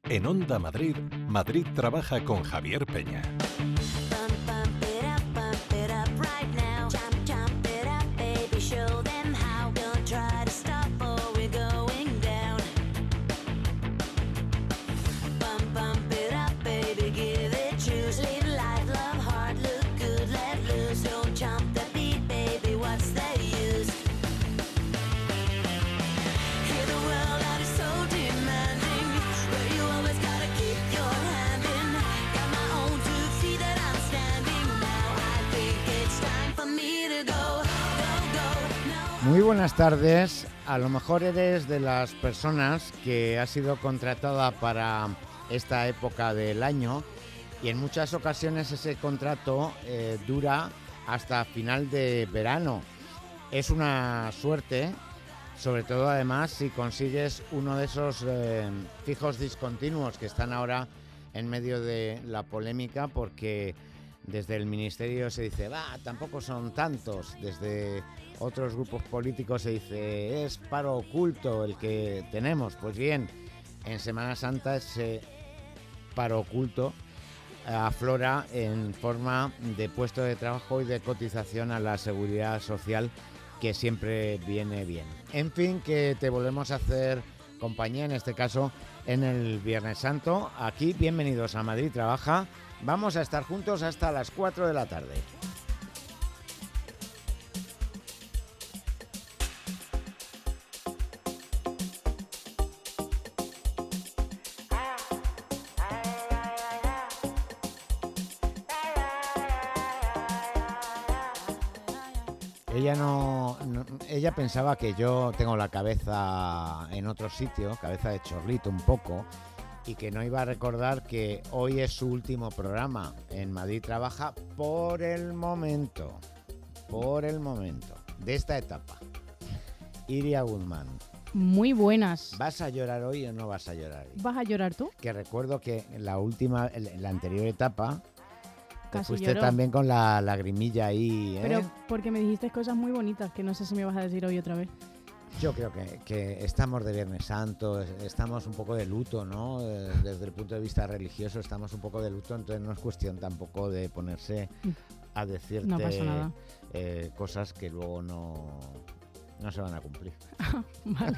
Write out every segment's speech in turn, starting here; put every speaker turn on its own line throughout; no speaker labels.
En Onda Madrid, Madrid trabaja con Javier Peña.
Muy buenas tardes. A lo mejor eres de las personas que ha sido contratada para esta época del año y en muchas ocasiones ese contrato dura hasta final de verano. Es una suerte, sobre todo además si consigues uno de esos fijos discontinuos que están ahora en medio de la polémica, porque desde el Ministerio se dice, tampoco son tantos. Desde otros grupos políticos se dice, es paro oculto el que tenemos. Pues bien, en Semana Santa ese paro oculto aflora en forma de puesto de trabajo y de cotización a la Seguridad Social, que siempre viene bien. En fin, que te volvemos a hacer compañía, en este caso en el Viernes Santo. Aquí, bienvenidos a Madrid Trabaja. Vamos a estar juntos hasta las 4 de la tarde. Ella pensaba que yo tengo la cabeza en otro sitio, cabeza de chorlito un poco, y que no iba a recordar que hoy es su último programa en Madrid Trabaja por el momento de esta etapa. Iria Guzmán.
Muy buenas.
¿Vas a llorar hoy o no vas a llorar hoy?
¿Vas a llorar tú?
Que recuerdo que en la anterior etapa te
Casi
fuiste
lloró.
también con la lagrimilla ahí, ¿eh?
Pero porque me dijiste cosas muy bonitas que no sé si me vas a decir hoy otra vez.
Yo creo que estamos de Viernes Santo, estamos un poco de luto, ¿no? Desde el punto de vista religioso estamos un poco de luto, entonces no es cuestión tampoco de ponerse a decirte
No pasa nada.
Cosas que luego no se van a cumplir.
Vale.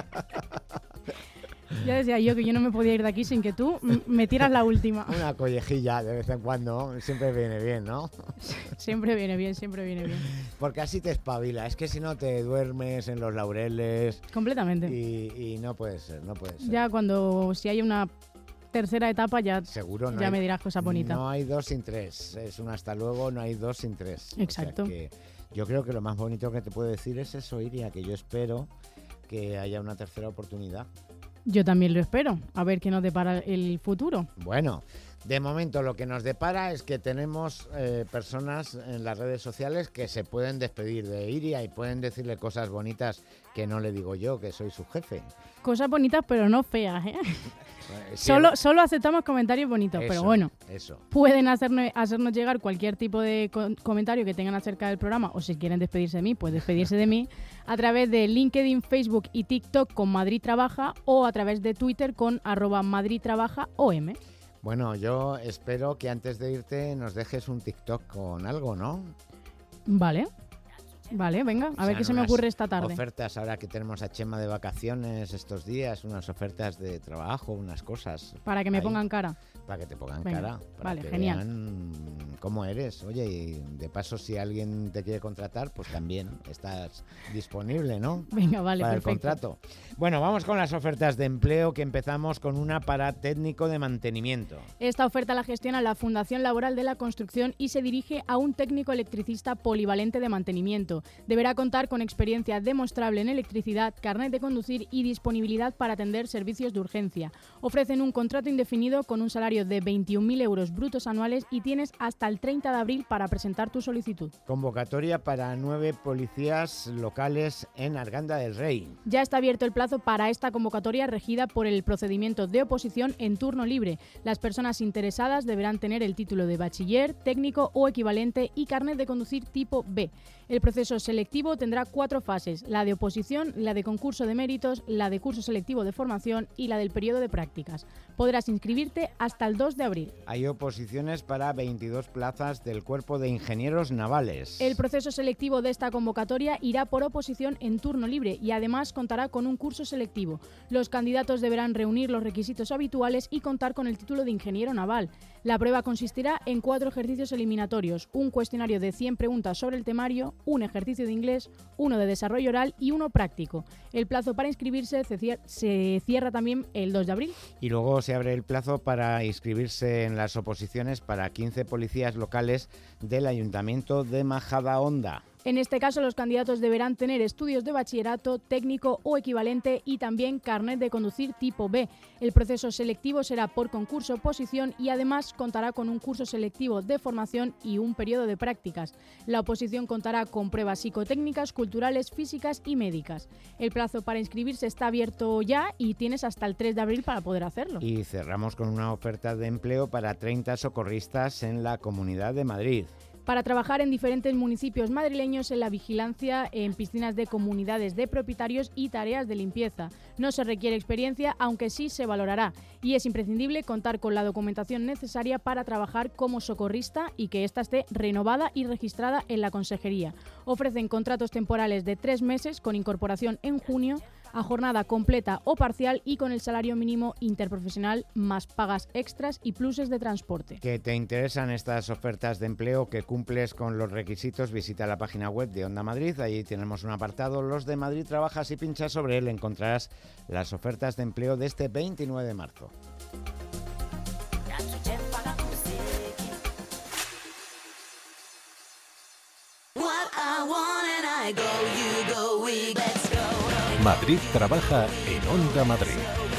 Ya decía yo que yo no me podía ir de aquí sin que tú me tiras la última.
Una collejilla de vez en cuando siempre viene bien, ¿no?
Siempre viene bien, siempre viene bien.
Porque así te espabila, es que si no te duermes en los laureles.
Completamente.
Y no puede ser.
Ya si hay una tercera etapa ya,
seguro
ya me dirás cosas bonitas.
No hay dos sin tres, es un hasta luego, no hay dos sin tres.
Exacto.
O sea que yo creo que lo más bonito que te puedo decir es eso, Iria, que yo espero que haya una tercera oportunidad.
Yo también lo espero, a ver qué nos depara el futuro.
Bueno, de momento lo que nos depara es que tenemos personas en las redes sociales que se pueden despedir de Iria y pueden decirle cosas bonitas que no le digo yo, que soy su jefe.
Cosas bonitas pero no feas, ¿eh?
Sí,
Solo aceptamos comentarios bonitos, pero bueno,
eso.
Pueden hacernos llegar cualquier tipo de comentario que tengan acerca del programa, o si quieren despedirse de mí, pues despedirse de mí a través de LinkedIn, Facebook y TikTok con Madrid Trabaja, o a través de Twitter con @MadridTrabajaOM.
Bueno, yo espero que antes de irte nos dejes un TikTok con algo, ¿no?
Vale, venga, a ver qué se me ocurre esta tarde.
Ofertas ahora que tenemos a Chema de vacaciones estos días, unas ofertas de trabajo, unas cosas.
Para que me pongan cara.
Para que te pongan
Venga,
cara. Para
vale,
que
genial.
vean cómo eres. Oye, y de paso, si alguien te quiere contratar, pues también estás disponible, ¿no?
Venga, vale,
para
perfecto.
el contrato. Bueno, vamos con las ofertas de empleo, que empezamos con una para técnico de mantenimiento.
Esta oferta la gestiona la Fundación Laboral de la Construcción y se dirige a un técnico electricista polivalente de mantenimiento. Deberá contar con experiencia demostrable en electricidad, carnet de conducir y disponibilidad para atender servicios de urgencia. Ofrecen un contrato indefinido con un salario de 21.000 euros brutos anuales y tienes hasta el 30 de abril para presentar tu solicitud.
Convocatoria para 9 policías locales en Arganda del Rey.
Ya está abierto el plazo para esta convocatoria, regida por el procedimiento de oposición en turno libre. Las personas interesadas deberán tener el título de bachiller, técnico o equivalente y carnet de conducir tipo B. El procedimiento proceso selectivo tendrá 4 fases: la de oposición, la de concurso de méritos, la de curso selectivo de formación y la del periodo de prácticas. Podrás inscribirte hasta el 2 de abril.
Hay oposiciones para 22 plazas del Cuerpo de Ingenieros Navales.
El proceso selectivo de esta convocatoria irá por oposición en turno libre y además contará con un curso selectivo. Los candidatos deberán reunir los requisitos habituales y contar con el título de ingeniero naval. La prueba consistirá en 4 ejercicios eliminatorios, un cuestionario de 100 preguntas sobre el temario, un ejercicio de inglés, uno de desarrollo oral y uno práctico. El plazo para inscribirse se cierra también el 2 de abril.
Y luego se abre el plazo para inscribirse en las oposiciones para 15 policías locales del Ayuntamiento de Majadahonda.
En este caso, los candidatos deberán tener estudios de bachillerato, técnico o equivalente y también carnet de conducir tipo B. El proceso selectivo será por concurso-oposición y además contará con un curso selectivo de formación y un periodo de prácticas. La oposición contará con pruebas psicotécnicas, culturales, físicas y médicas. El plazo para inscribirse está abierto ya y tienes hasta el 3 de abril para poder hacerlo.
Y cerramos con una oferta de empleo para 30 socorristas en la Comunidad de Madrid.
Para trabajar en diferentes municipios madrileños en la vigilancia en piscinas de comunidades de propietarios y tareas de limpieza. No se requiere experiencia, aunque sí se valorará, y es imprescindible contar con la documentación necesaria para trabajar como socorrista y que ésta esté renovada y registrada en la Consejería. Ofrecen contratos temporales de 3 meses con incorporación en junio, a jornada completa o parcial y con el salario mínimo interprofesional más pagas extras y pluses de transporte.
¿Que te interesan estas ofertas de empleo, que cumples con los requisitos? Visita la página web de Onda Madrid. Allí tenemos un apartado, Los de Madrid Trabaja. Si pinchas sobre él encontrarás las ofertas de empleo de este 29 de marzo.
Madrid Trabaja en Onda Madrid.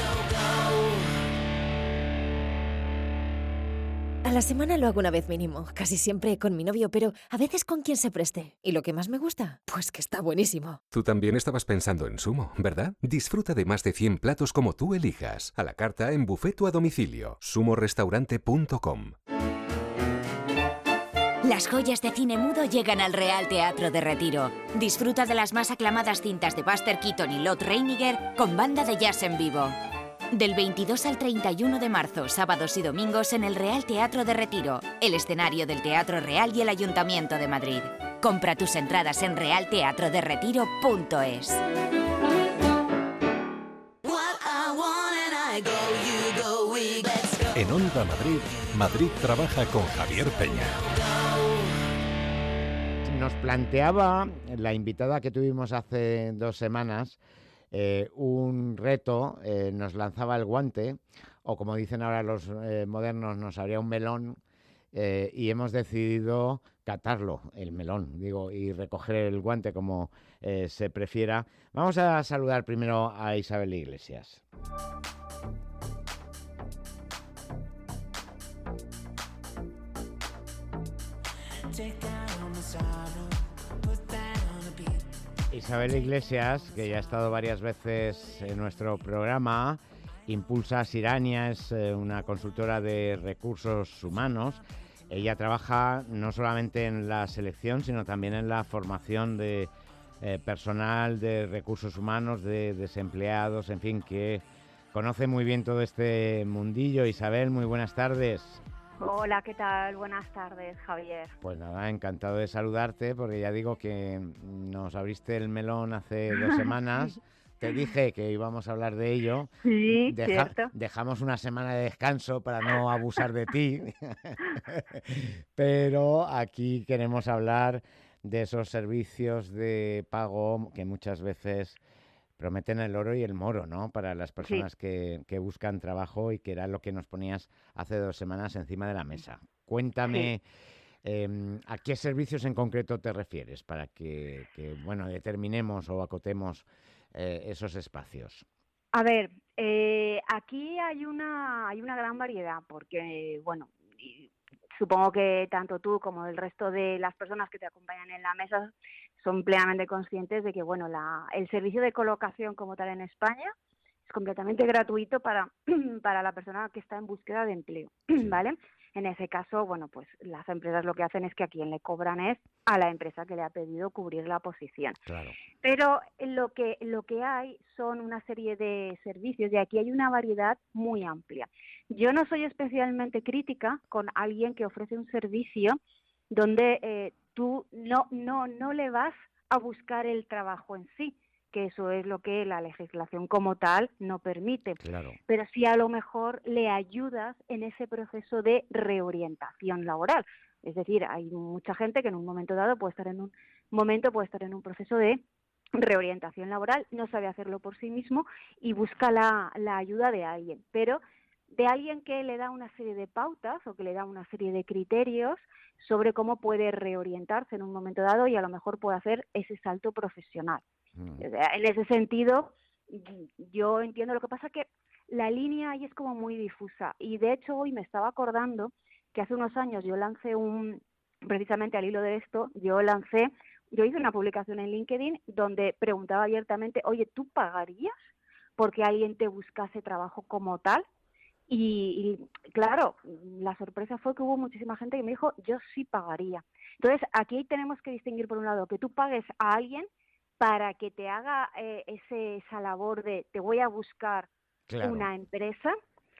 A la semana lo hago una vez mínimo, casi siempre con mi novio, pero a veces con quien se preste. ¿Y lo que más me gusta? Pues que está buenísimo.
Tú también estabas pensando en Sumo, ¿verdad? Disfruta de más de 100 platos como tú elijas, a la carta, en buffet o a domicilio. sumorestaurante.com.
Las joyas de cine mudo llegan al Real Teatro de Retiro. Disfruta de las más aclamadas cintas de Buster Keaton y Lot Reiniger con banda de jazz en vivo. Del 22 al 31 de marzo, sábados y domingos en el Real Teatro de Retiro, el escenario del Teatro Real y el Ayuntamiento de Madrid. Compra tus entradas en realteatroderretiro.es.
En Onda Madrid, Madrid Trabaja con Javier Peña.
Nos planteaba la invitada que tuvimos hace 2 semanas un reto, nos lanzaba el guante, o como dicen ahora los modernos, nos haría un melón, y hemos decidido catarlo, el melón, digo, y recoger el guante como se prefiera. Vamos a saludar primero a Isabel Iglesias. Isabel Iglesias, que ya ha estado varias veces en nuestro programa, impulsa Sirania, es una consultora de recursos humanos. Ella trabaja no solamente en la selección, sino también en la formación de personal de recursos humanos, de desempleados, en fin, que conoce muy bien todo este mundillo. Isabel, muy buenas tardes.
Hola, ¿qué tal? Buenas tardes, Javier.
Pues nada, encantado de saludarte, porque ya digo que nos abriste el melón hace 2 semanas. Te dije que íbamos a hablar de ello.
Sí, cierto.
Dejamos una semana de descanso para no abusar de ti. Pero aquí queremos hablar de esos servicios de pago que muchas veces prometen el oro y el moro, ¿no? Para las personas que buscan trabajo, y que era lo que nos ponías hace 2 semanas encima de la mesa. Cuéntame, ¿a qué servicios en concreto te refieres para que bueno, determinemos o acotemos esos espacios?
A ver, aquí hay una gran variedad, porque, bueno, supongo que tanto tú como el resto de las personas que te acompañan en la mesa son plenamente conscientes de que, bueno, el servicio de colocación como tal en España es completamente gratuito para, para la persona que está en búsqueda de empleo, ¿vale? En ese caso, bueno, pues las empresas lo que hacen es que a quien le cobran es a la empresa que le ha pedido cubrir la posición.
Claro.
Pero lo que hay son una serie de servicios y aquí hay una variedad muy amplia. Yo no soy especialmente crítica con alguien que ofrece un servicio donde tú no le vas a buscar el trabajo en sí, que eso es lo que la legislación como tal no permite.
Claro.
Pero sí a lo mejor le ayudas en ese proceso de reorientación laboral. Es decir, hay mucha gente que en un momento dado puede estar en un proceso de reorientación laboral, no sabe hacerlo por sí mismo y busca la ayuda de alguien, pero de alguien que le da una serie de pautas o que le da una serie de criterios sobre cómo puede reorientarse en un momento dado y a lo mejor puede hacer ese salto profesional. En ese sentido, yo entiendo. Lo que pasa que la línea ahí es como muy difusa y de hecho hoy me estaba acordando que hace unos años yo lancé precisamente al hilo de esto, yo hice una publicación en LinkedIn donde preguntaba abiertamente, oye, ¿tú pagarías porque alguien te buscase trabajo como tal? Y claro, la sorpresa fue que hubo muchísima gente que me dijo, yo sí pagaría. Entonces, aquí tenemos que distinguir, por un lado, que tú pagues a alguien para que te haga esa labor de te voy a buscar una empresa,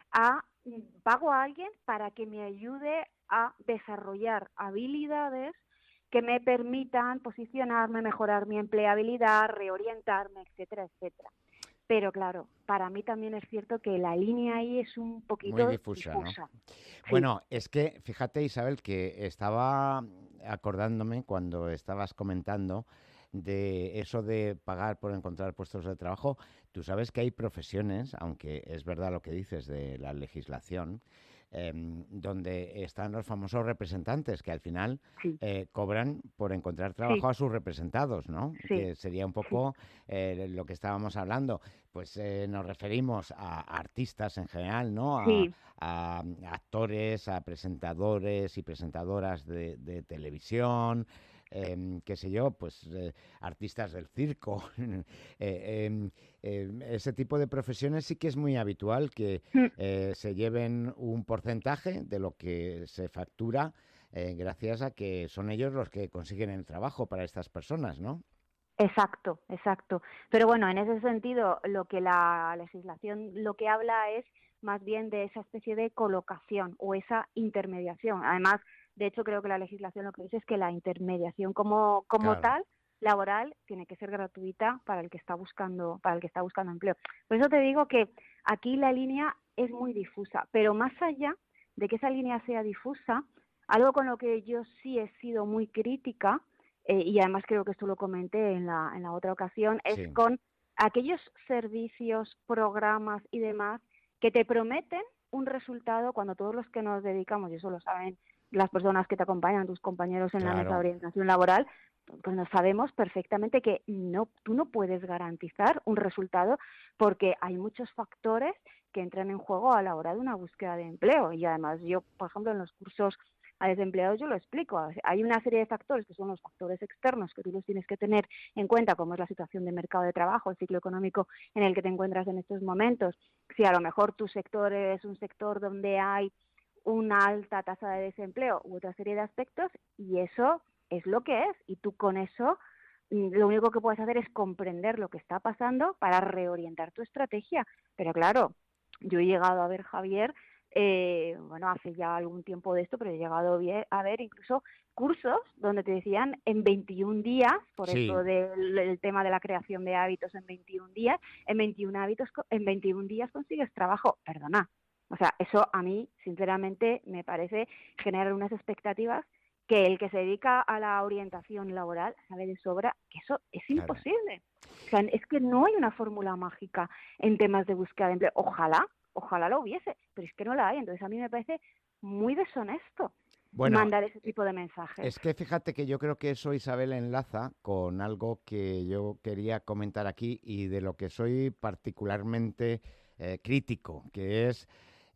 pago a alguien para que me ayude a desarrollar habilidades que me permitan posicionarme, mejorar mi empleabilidad, reorientarme, etcétera, etcétera. Pero claro, para mí también es cierto que la línea ahí es un poquito
muy difusa, ¿no?
Sí.
Bueno, es que fíjate, Isabel, que estaba acordándome cuando estabas comentando de eso de pagar por encontrar puestos de trabajo. Tú sabes que hay profesiones, aunque es verdad lo que dices de la legislación, donde están los famosos representantes que al final cobran por encontrar trabajo a sus representados, ¿no?
Sí.
Que sería un poco lo que estábamos hablando. Pues nos referimos a artistas en general, ¿no? A actores, a presentadores y presentadoras de televisión, qué sé yo, pues artistas del circo. Ese tipo de profesiones sí que es muy habitual que se lleven un porcentaje de lo que se factura gracias a que son ellos los que consiguen el trabajo para estas personas, ¿no?
Exacto. Pero bueno, en ese sentido, lo que la legislación lo que habla es más bien de esa especie de colocación o esa intermediación. Además, de hecho, creo que la legislación lo que dice es que la intermediación como tal, laboral, tiene que ser gratuita para el que está buscando empleo. Por eso te digo que aquí la línea es muy difusa, pero más allá de que esa línea sea difusa, algo con lo que yo sí he sido muy crítica, y además creo que esto lo comenté en la otra ocasión, es con aquellos servicios, programas y demás que te prometen un resultado cuando todos los que nos dedicamos, y eso lo saben las personas que te acompañan, tus compañeros en la mesa de orientación laboral, pues nos sabemos perfectamente que tú no puedes garantizar un resultado porque hay muchos factores que entran en juego a la hora de una búsqueda de empleo. Y además yo, por ejemplo, en los cursos a desempleados yo lo explico. Hay una serie de factores que son los factores externos que tú los tienes que tener en cuenta, como es la situación de mercado de trabajo, el ciclo económico en el que te encuentras en estos momentos. Si a lo mejor tu sector es un sector donde hay una alta tasa de desempleo u otra serie de aspectos, y eso es lo que es, y tú con eso lo único que puedes hacer es comprender lo que está pasando para reorientar tu estrategia. Pero claro, yo he llegado a ver, Javier, hace ya algún tiempo de esto, pero he llegado a ver incluso cursos donde te decían en 21 días, por eso del tema de la creación de hábitos en 21 días, en 21 días consigues trabajo. Perdona. O sea, eso a mí, sinceramente, me parece generar unas expectativas que el que se dedica a la orientación laboral sabe de sobra que eso es imposible. O sea, es que no hay una fórmula mágica en temas de búsqueda de empleo. Ojalá lo hubiese, pero es que no la hay. Entonces a mí me parece muy deshonesto mandar ese tipo de mensajes.
Es que fíjate que yo creo que eso, Isabel, enlaza con algo que yo quería comentar aquí y de lo que soy particularmente crítico, que es...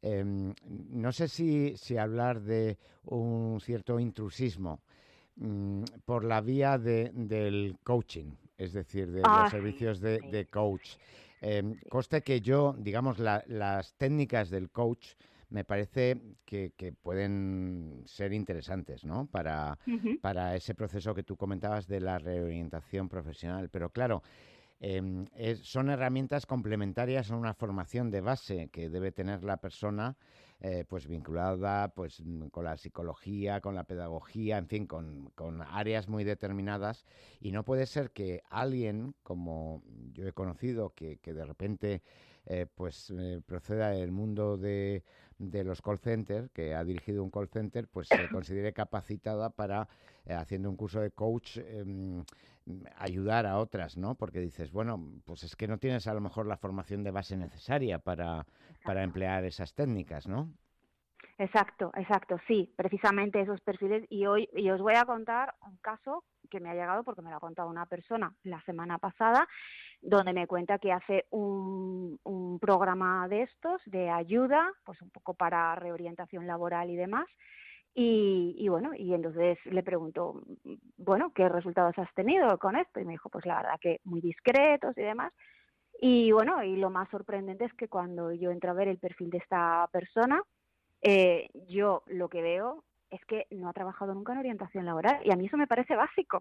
no sé si hablar de un cierto intrusismo por la vía del coaching, es decir, de los servicios de coach. Conste que yo, digamos, las técnicas del coach me parece que pueden ser interesantes, ¿no? Para ese proceso que tú comentabas de la reorientación profesional. Pero claro, son herramientas complementarias a una formación de base que debe tener la persona, pues vinculada pues con la psicología, con la pedagogía, en fin, con áreas muy determinadas. Y no puede ser que alguien, como yo he conocido, que de repente proceda del mundo de los call centers, que ha dirigido un call center, pues se considere capacitada para, haciendo un curso de coach, ayudar a otras, ¿no? Porque dices, bueno, pues es que no tienes a lo mejor la formación de base necesaria para emplear esas técnicas, ¿no?
Exacto, sí, precisamente esos perfiles. Y os voy a contar un caso que me ha llegado porque me lo ha contado una persona la semana pasada, donde me cuenta que hace un programa de estos, de ayuda, pues un poco para reorientación laboral y demás. Y bueno, y entonces le pregunto, bueno, ¿qué resultados has tenido con esto? Y me dijo, pues la verdad que muy discretos y demás. Y bueno, y lo más sorprendente es que cuando yo entro a ver el perfil de esta persona, yo lo que veo es que no ha trabajado nunca en orientación laboral, y a mí eso me parece básico.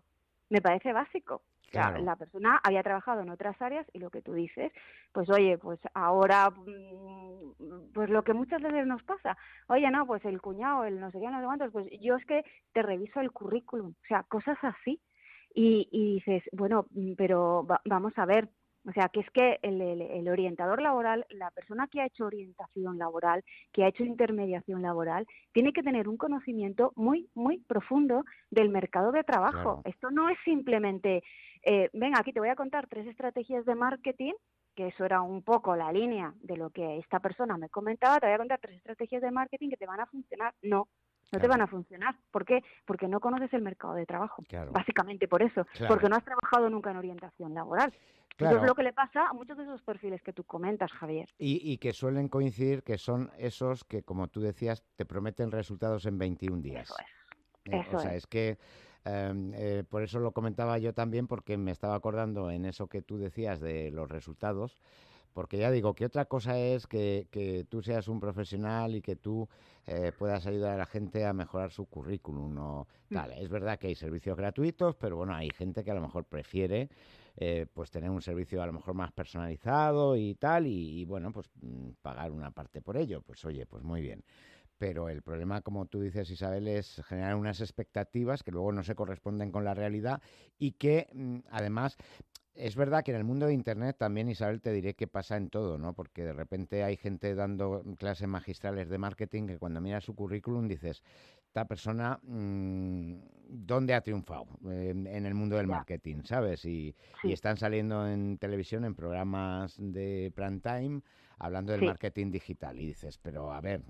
O sea,
Claro.
la persona había trabajado en otras áreas y lo que tú dices, pues oye, pues ahora, pues lo que muchas veces nos pasa, oye, no, pues el cuñado, el no sé qué, no sé cuántos, pues yo es que te reviso el currículum, o sea, cosas así. Y dices, bueno, pero vamos a ver, o sea, que es que el orientador laboral, la persona que ha hecho orientación laboral, que ha hecho intermediación laboral, tiene que tener un conocimiento muy, muy profundo del mercado de trabajo.
Claro.
Esto no es simplemente, venga, aquí te voy a contar 3 estrategias de marketing, que eso era un poco la línea de lo que esta persona me comentaba, te voy a contar 3 estrategias de marketing que te van a funcionar. No te van a funcionar. ¿Por qué? Porque no conoces el mercado de trabajo.
Claro.
Básicamente por eso.
Claro.
Porque no has trabajado nunca en orientación laboral.
Claro.
Eso es lo que le pasa a muchos de esos perfiles que tú comentas, Javier.
Y que suelen coincidir, que son esos que, como tú decías, te prometen resultados en 21 días.
Eso es.
Es que por eso lo comentaba yo también, porque me estaba acordando en eso que tú decías de los resultados. Porque ya digo, que otra cosa es que tú seas un profesional y que tú puedas ayudar a la gente a mejorar su currículum o tal. Es verdad que hay servicios gratuitos, pero bueno, hay gente que a lo mejor prefiere pues tener un servicio a lo mejor más personalizado y tal, y bueno, pues pagar una parte por ello. Pues oye, pues muy bien. Pero el problema, como tú dices, Isabel, es generar unas expectativas que luego no se corresponden con la realidad y que además... Es verdad que en el mundo de Internet también, Isabel, te diré que pasa en todo, ¿no? Porque de repente hay gente dando clases magistrales de marketing que cuando miras su currículum dices, esta persona, ¿dónde ha triunfado en el mundo del marketing, ¿sabes? Y están saliendo en televisión, en programas de prime time, hablando del marketing digital. Y dices, pero a ver...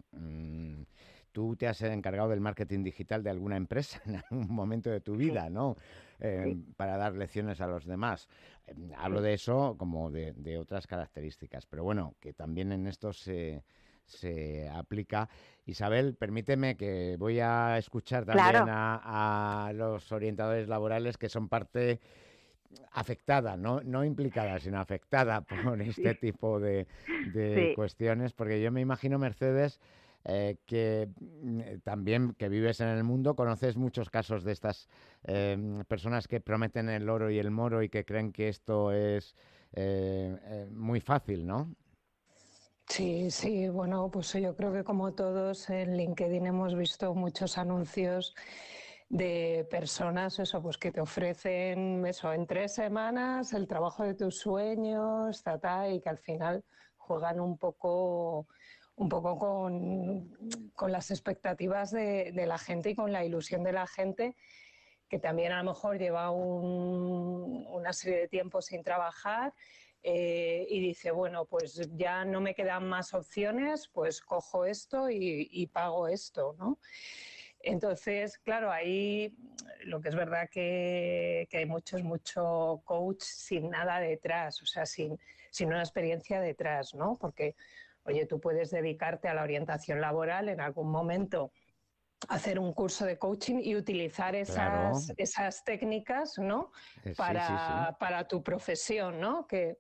tú te has encargado del marketing digital de alguna empresa en algún momento de tu vida, ¿no? Para dar lecciones a los demás. Hablo de eso como de otras características, pero bueno, que también en esto se aplica. Isabel, permíteme que voy a escuchar también a los orientadores laborales que son parte afectada, no implicada, sino afectada por este tipo de cuestiones, porque yo me imagino, Mercedes, que también que vives en el mundo, conoces muchos casos de estas personas que prometen el oro y el moro y que creen que esto es muy fácil, ¿no?
Sí, bueno, pues yo creo que como todos en LinkedIn hemos visto muchos anuncios de personas pues que te ofrecen eso en 3 semanas el trabajo de tus sueños, y que al final juegan un poco con las expectativas de la gente y con la ilusión de la gente, que también a lo mejor lleva una serie de tiempo sin trabajar y dice, bueno, pues ya no me quedan más opciones, pues cojo esto y pago esto, ¿no? Entonces, claro, ahí lo que es verdad que hay mucho coach sin nada detrás, o sea, sin una experiencia detrás, ¿no? Porque, oye, tú puedes dedicarte a la orientación laboral en algún momento, hacer un curso de coaching y utilizar esas técnicas, ¿no? Para tu profesión, ¿no? Que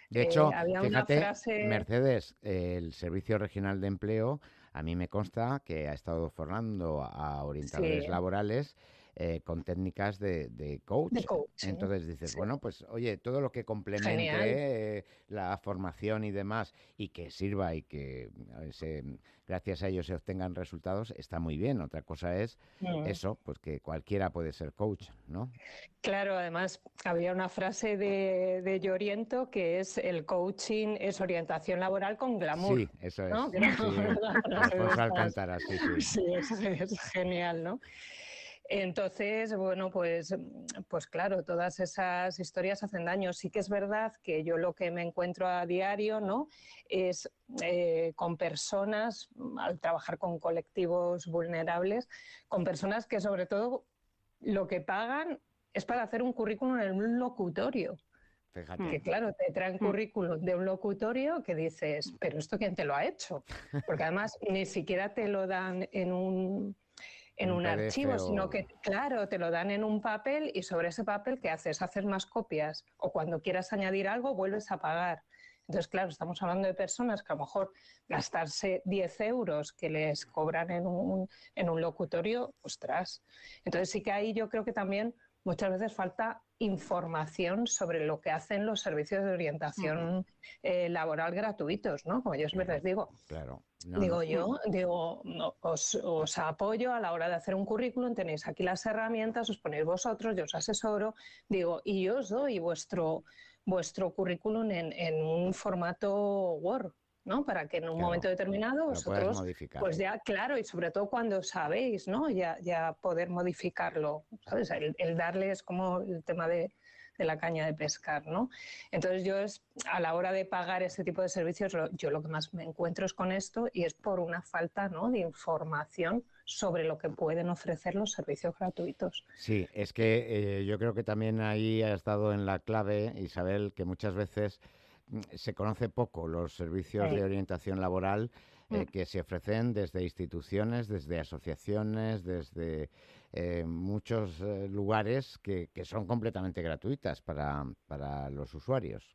De hecho,
había una
fíjate,
frase...
Mercedes, el Servicio Regional de Empleo, a mí me consta que ha estado formando a orientadores
Sí,
laborales con técnicas de coach.
de coaching.
Entonces dices,
Sí.
bueno, pues oye, todo lo que
Genial.
complemente la formación y demás y que sirva y que gracias a ello se obtengan resultados, está muy bien. Otra cosa es eso, pues que cualquiera puede ser coach, ¿no?
Claro, además había una frase de Yo Oriento que es: el coaching es orientación laboral con glamour.
Sí, eso es.
¿No?
Sí, Alfonso Alcántara, sí, sí.
Sí, es genial, ¿no? Entonces, bueno, pues claro, todas esas historias hacen daño. Sí que es verdad que yo lo que me encuentro a diario, ¿no?, es con personas, al trabajar con colectivos vulnerables, con personas que sobre todo lo que pagan es para hacer un currículum en un locutorio.
Fíjate.
Que claro, te traen currículum de un locutorio que dices, ¿pero esto quién te lo ha hecho? Porque además ni siquiera te lo dan en un archivo, sino que, claro, te lo dan en un papel y sobre ese papel, ¿qué haces? Haces más copias o cuando quieras añadir algo vuelves a pagar. Entonces, claro, estamos hablando de personas que a lo mejor gastarse 10 euros que les cobran en un locutorio, ostras. Entonces sí que ahí yo creo que también muchas veces falta información sobre lo que hacen los servicios de orientación laboral gratuitos, ¿no? Como yo siempre les digo.
Claro.
Os apoyo a la hora de hacer un currículum, tenéis aquí las herramientas, os ponéis vosotros, yo os asesoro, y yo os doy vuestro currículum en un formato Word, ¿no? Para que en un momento determinado vosotros, pues ya, claro, y sobre todo cuando sabéis, ¿no?, ya poder modificarlo, ¿sabes? El darles como el tema de la caña de pescar, ¿no? Entonces yo a la hora de pagar ese tipo de servicios, yo lo que más me encuentro es con esto y es por una falta, ¿no?, de información sobre lo que pueden ofrecer los servicios gratuitos.
Sí, es que yo creo que también ahí ha estado en la clave, Isabel, que muchas veces se conoce poco los servicios de orientación laboral que se ofrecen desde instituciones, desde asociaciones, desde muchos lugares que son completamente gratuitas para los usuarios.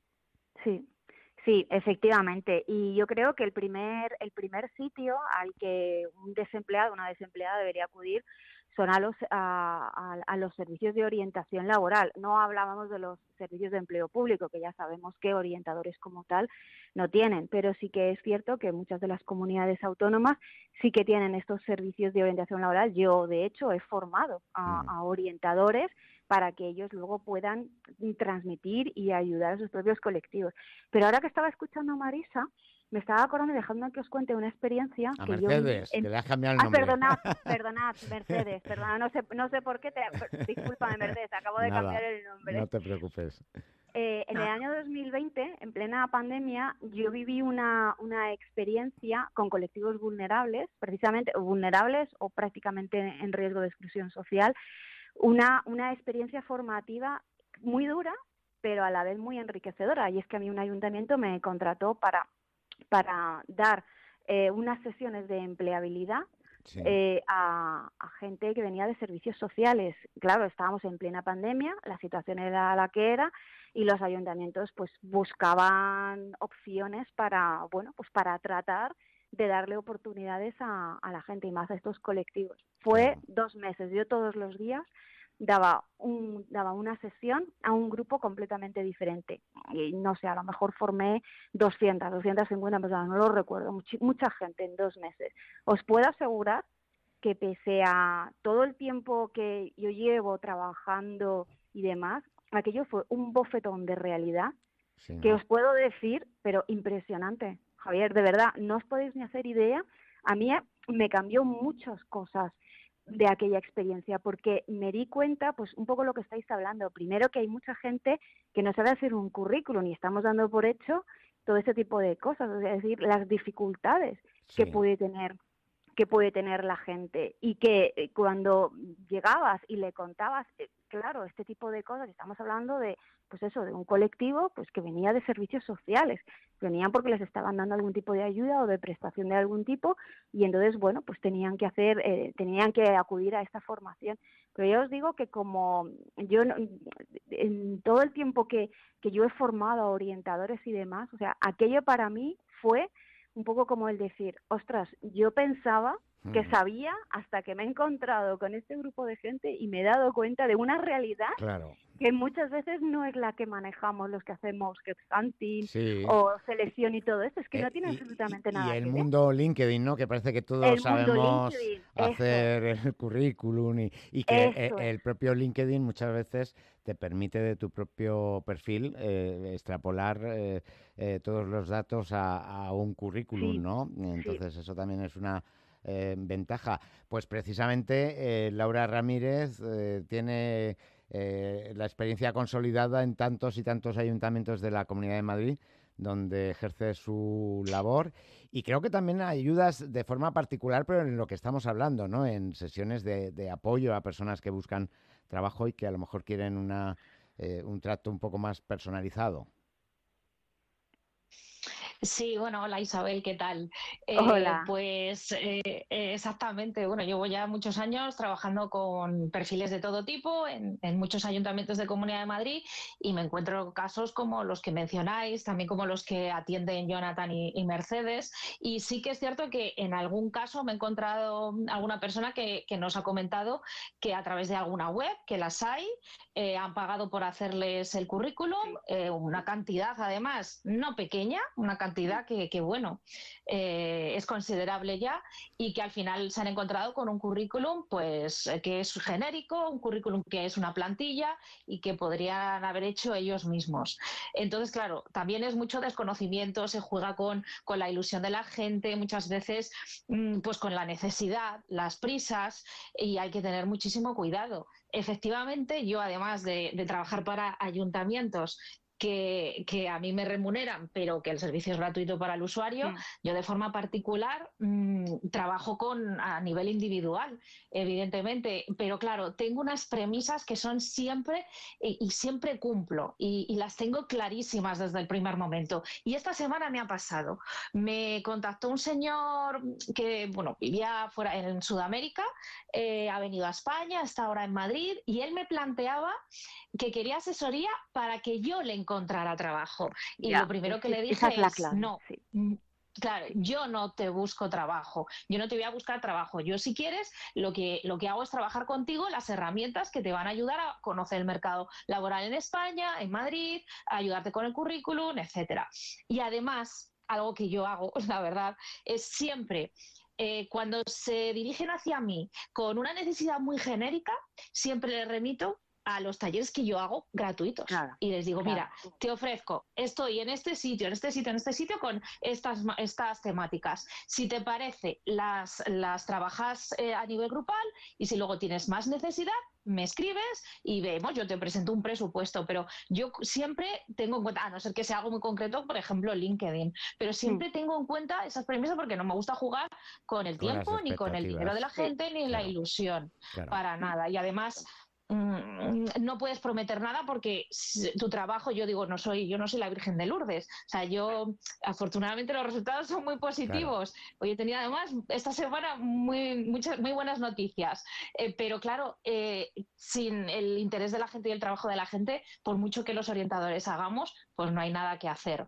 Sí, efectivamente. Y yo creo que el primer sitio al que un desempleado, una desempleada debería acudir son a los servicios de orientación laboral. No hablábamos de los servicios de empleo público, que ya sabemos que orientadores como tal no tienen, pero sí que es cierto que muchas de las comunidades autónomas sí que tienen estos servicios de orientación laboral. Yo, de hecho, he formado a orientadores para que ellos luego puedan transmitir y ayudar a sus propios colectivos. Pero ahora que estaba escuchando a Marisa, me estaba acordando y dejando que os cuente una experiencia
a
que
Mercedes,
yo...
que le has cambiado el nombre.
Perdonad, Mercedes, no sé por qué, discúlpame, Mercedes, acabo de cambiar el nombre.
No te preocupes.
En el año 2020, en plena pandemia, yo viví una experiencia con colectivos vulnerables, precisamente vulnerables o prácticamente en riesgo de exclusión social, una experiencia formativa muy dura, pero a la vez muy enriquecedora. Y es que a mí un ayuntamiento me contrató para dar unas sesiones de empleabilidad a gente que venía de servicios sociales. Claro, estábamos en plena pandemia, la situación era la que era y los ayuntamientos pues buscaban opciones para tratar de darle oportunidades a la gente y más a estos colectivos. Fue 2 meses, yo todos los días daba una sesión a un grupo completamente diferente. Y no sé, a lo mejor formé 250 personas, no lo recuerdo, mucha gente en 2 meses. Os puedo asegurar que pese a todo el tiempo que yo llevo trabajando y demás, aquello fue un bofetón de realidad que os puedo decir, pero impresionante. Javier, de verdad, no os podéis ni hacer idea. A mí me cambió muchas cosas de aquella experiencia, porque me di cuenta, pues un poco lo que estáis hablando. Primero, que hay mucha gente que no sabe hacer un currículum y estamos dando por hecho todo ese tipo de cosas, es decir, las dificultades que puede tener la gente y que cuando llegabas y le contabas, claro, este tipo de cosas, estamos hablando de, pues eso, de un colectivo pues que venía de servicios sociales, venían porque les estaban dando algún tipo de ayuda o de prestación de algún tipo y entonces, bueno, pues tenían que acudir a esta formación. Pero yo os digo que como yo en todo el tiempo que yo he formado a orientadores y demás, o sea, aquello para mí fue un poco como el decir, ostras, yo pensaba que sabía hasta que me he encontrado con este grupo de gente y me he dado cuenta de una realidad
Claro.
que muchas veces no es la que manejamos los que hacemos headhunting
Sí.
o selección y todo esto, es que no tiene
Y,
absolutamente
y
nada
el
que ver.
mundo LinkedIn, ¿no? Que parece que todos
El mundo
sabemos
LinkedIn,
hacer el currículum y que
eso es.
el propio LinkedIn muchas veces te permite de tu propio perfil extrapolar todos los datos a un currículum,
Sí,
¿no?
sí.
Entonces eso también es una ventaja. Pues precisamente Laura Ramírez tiene la experiencia consolidada en tantos y tantos ayuntamientos de la Comunidad de Madrid donde ejerce su labor y creo que también ayudas de forma particular, pero en lo que estamos hablando, ¿no? En sesiones de apoyo a personas que buscan trabajo y que a lo mejor quieren un trato un poco más personalizado.
Sí, bueno, hola Isabel, ¿qué tal?
Hola.
Exactamente, bueno, llevo ya muchos años trabajando con perfiles de todo tipo en muchos ayuntamientos de Comunidad de Madrid y me encuentro casos como los que mencionáis, también como los que atienden Jonathan y Mercedes. Y sí que es cierto que en algún caso me he encontrado alguna persona que nos ha comentado que a través de alguna web, que las hay, han pagado por hacerles el currículum, una cantidad además no pequeña, una cantidad que bueno, es considerable ya y que al final se han encontrado con un currículum pues que es genérico, un currículum que es una plantilla y que podrían haber hecho ellos mismos. Entonces, claro, también es mucho desconocimiento, se juega con la ilusión de la gente, muchas veces pues con la necesidad, las prisas y hay que tener muchísimo cuidado. Efectivamente, yo además de trabajar para ayuntamientos que a mí me remuneran, pero que el servicio es gratuito para el usuario, yo de forma particular trabajo a nivel individual, evidentemente, pero claro, tengo unas premisas que son siempre y siempre cumplo y las tengo clarísimas desde el primer momento. Y esta semana me ha pasado. Me contactó un señor que, bueno, vivía fuera en Sudamérica, ha venido a España, está ahora en Madrid y él me planteaba que quería asesoría para que yo le encontrara trabajo. Y lo
Ya,
primero que le
esa es
dije
la
es,
clave,
no.
sí.
Claro, yo no te busco trabajo, yo no te voy a buscar trabajo. Yo, si quieres, lo que hago es trabajar contigo las herramientas que te van a ayudar a conocer el mercado laboral en España, en Madrid, a ayudarte con el currículum, etcétera. Y además, algo que yo hago, la verdad, es siempre cuando se dirigen hacia mí con una necesidad muy genérica, siempre les remito a los talleres que yo hago gratuitos
Claro,
y les digo,
claro.
mira, te ofrezco, estoy en este sitio, en este sitio, en este sitio con estas temáticas. Si te parece, las trabajas a nivel grupal y si luego tienes más necesidad, me escribes y vemos, yo te presento un presupuesto, pero yo siempre tengo en cuenta, a no ser que sea algo muy concreto, por ejemplo, LinkedIn, pero siempre tengo en cuenta esas premisas porque no me gusta jugar con el
Con las
tiempo, ni con el dinero de la
expectativas.
gente, ni la
Claro,
ilusión,
claro.
para nada. Y además no puedes prometer nada porque tu trabajo, yo digo, yo no soy la Virgen de Lourdes. O sea, yo, afortunadamente, los resultados son muy
Claro.
positivos. Hoy he tenido además esta semana muchas, muy buenas noticias. Pero claro, sin el interés de la gente y el trabajo de la gente, por mucho que los orientadores hagamos, pues no hay nada que hacer.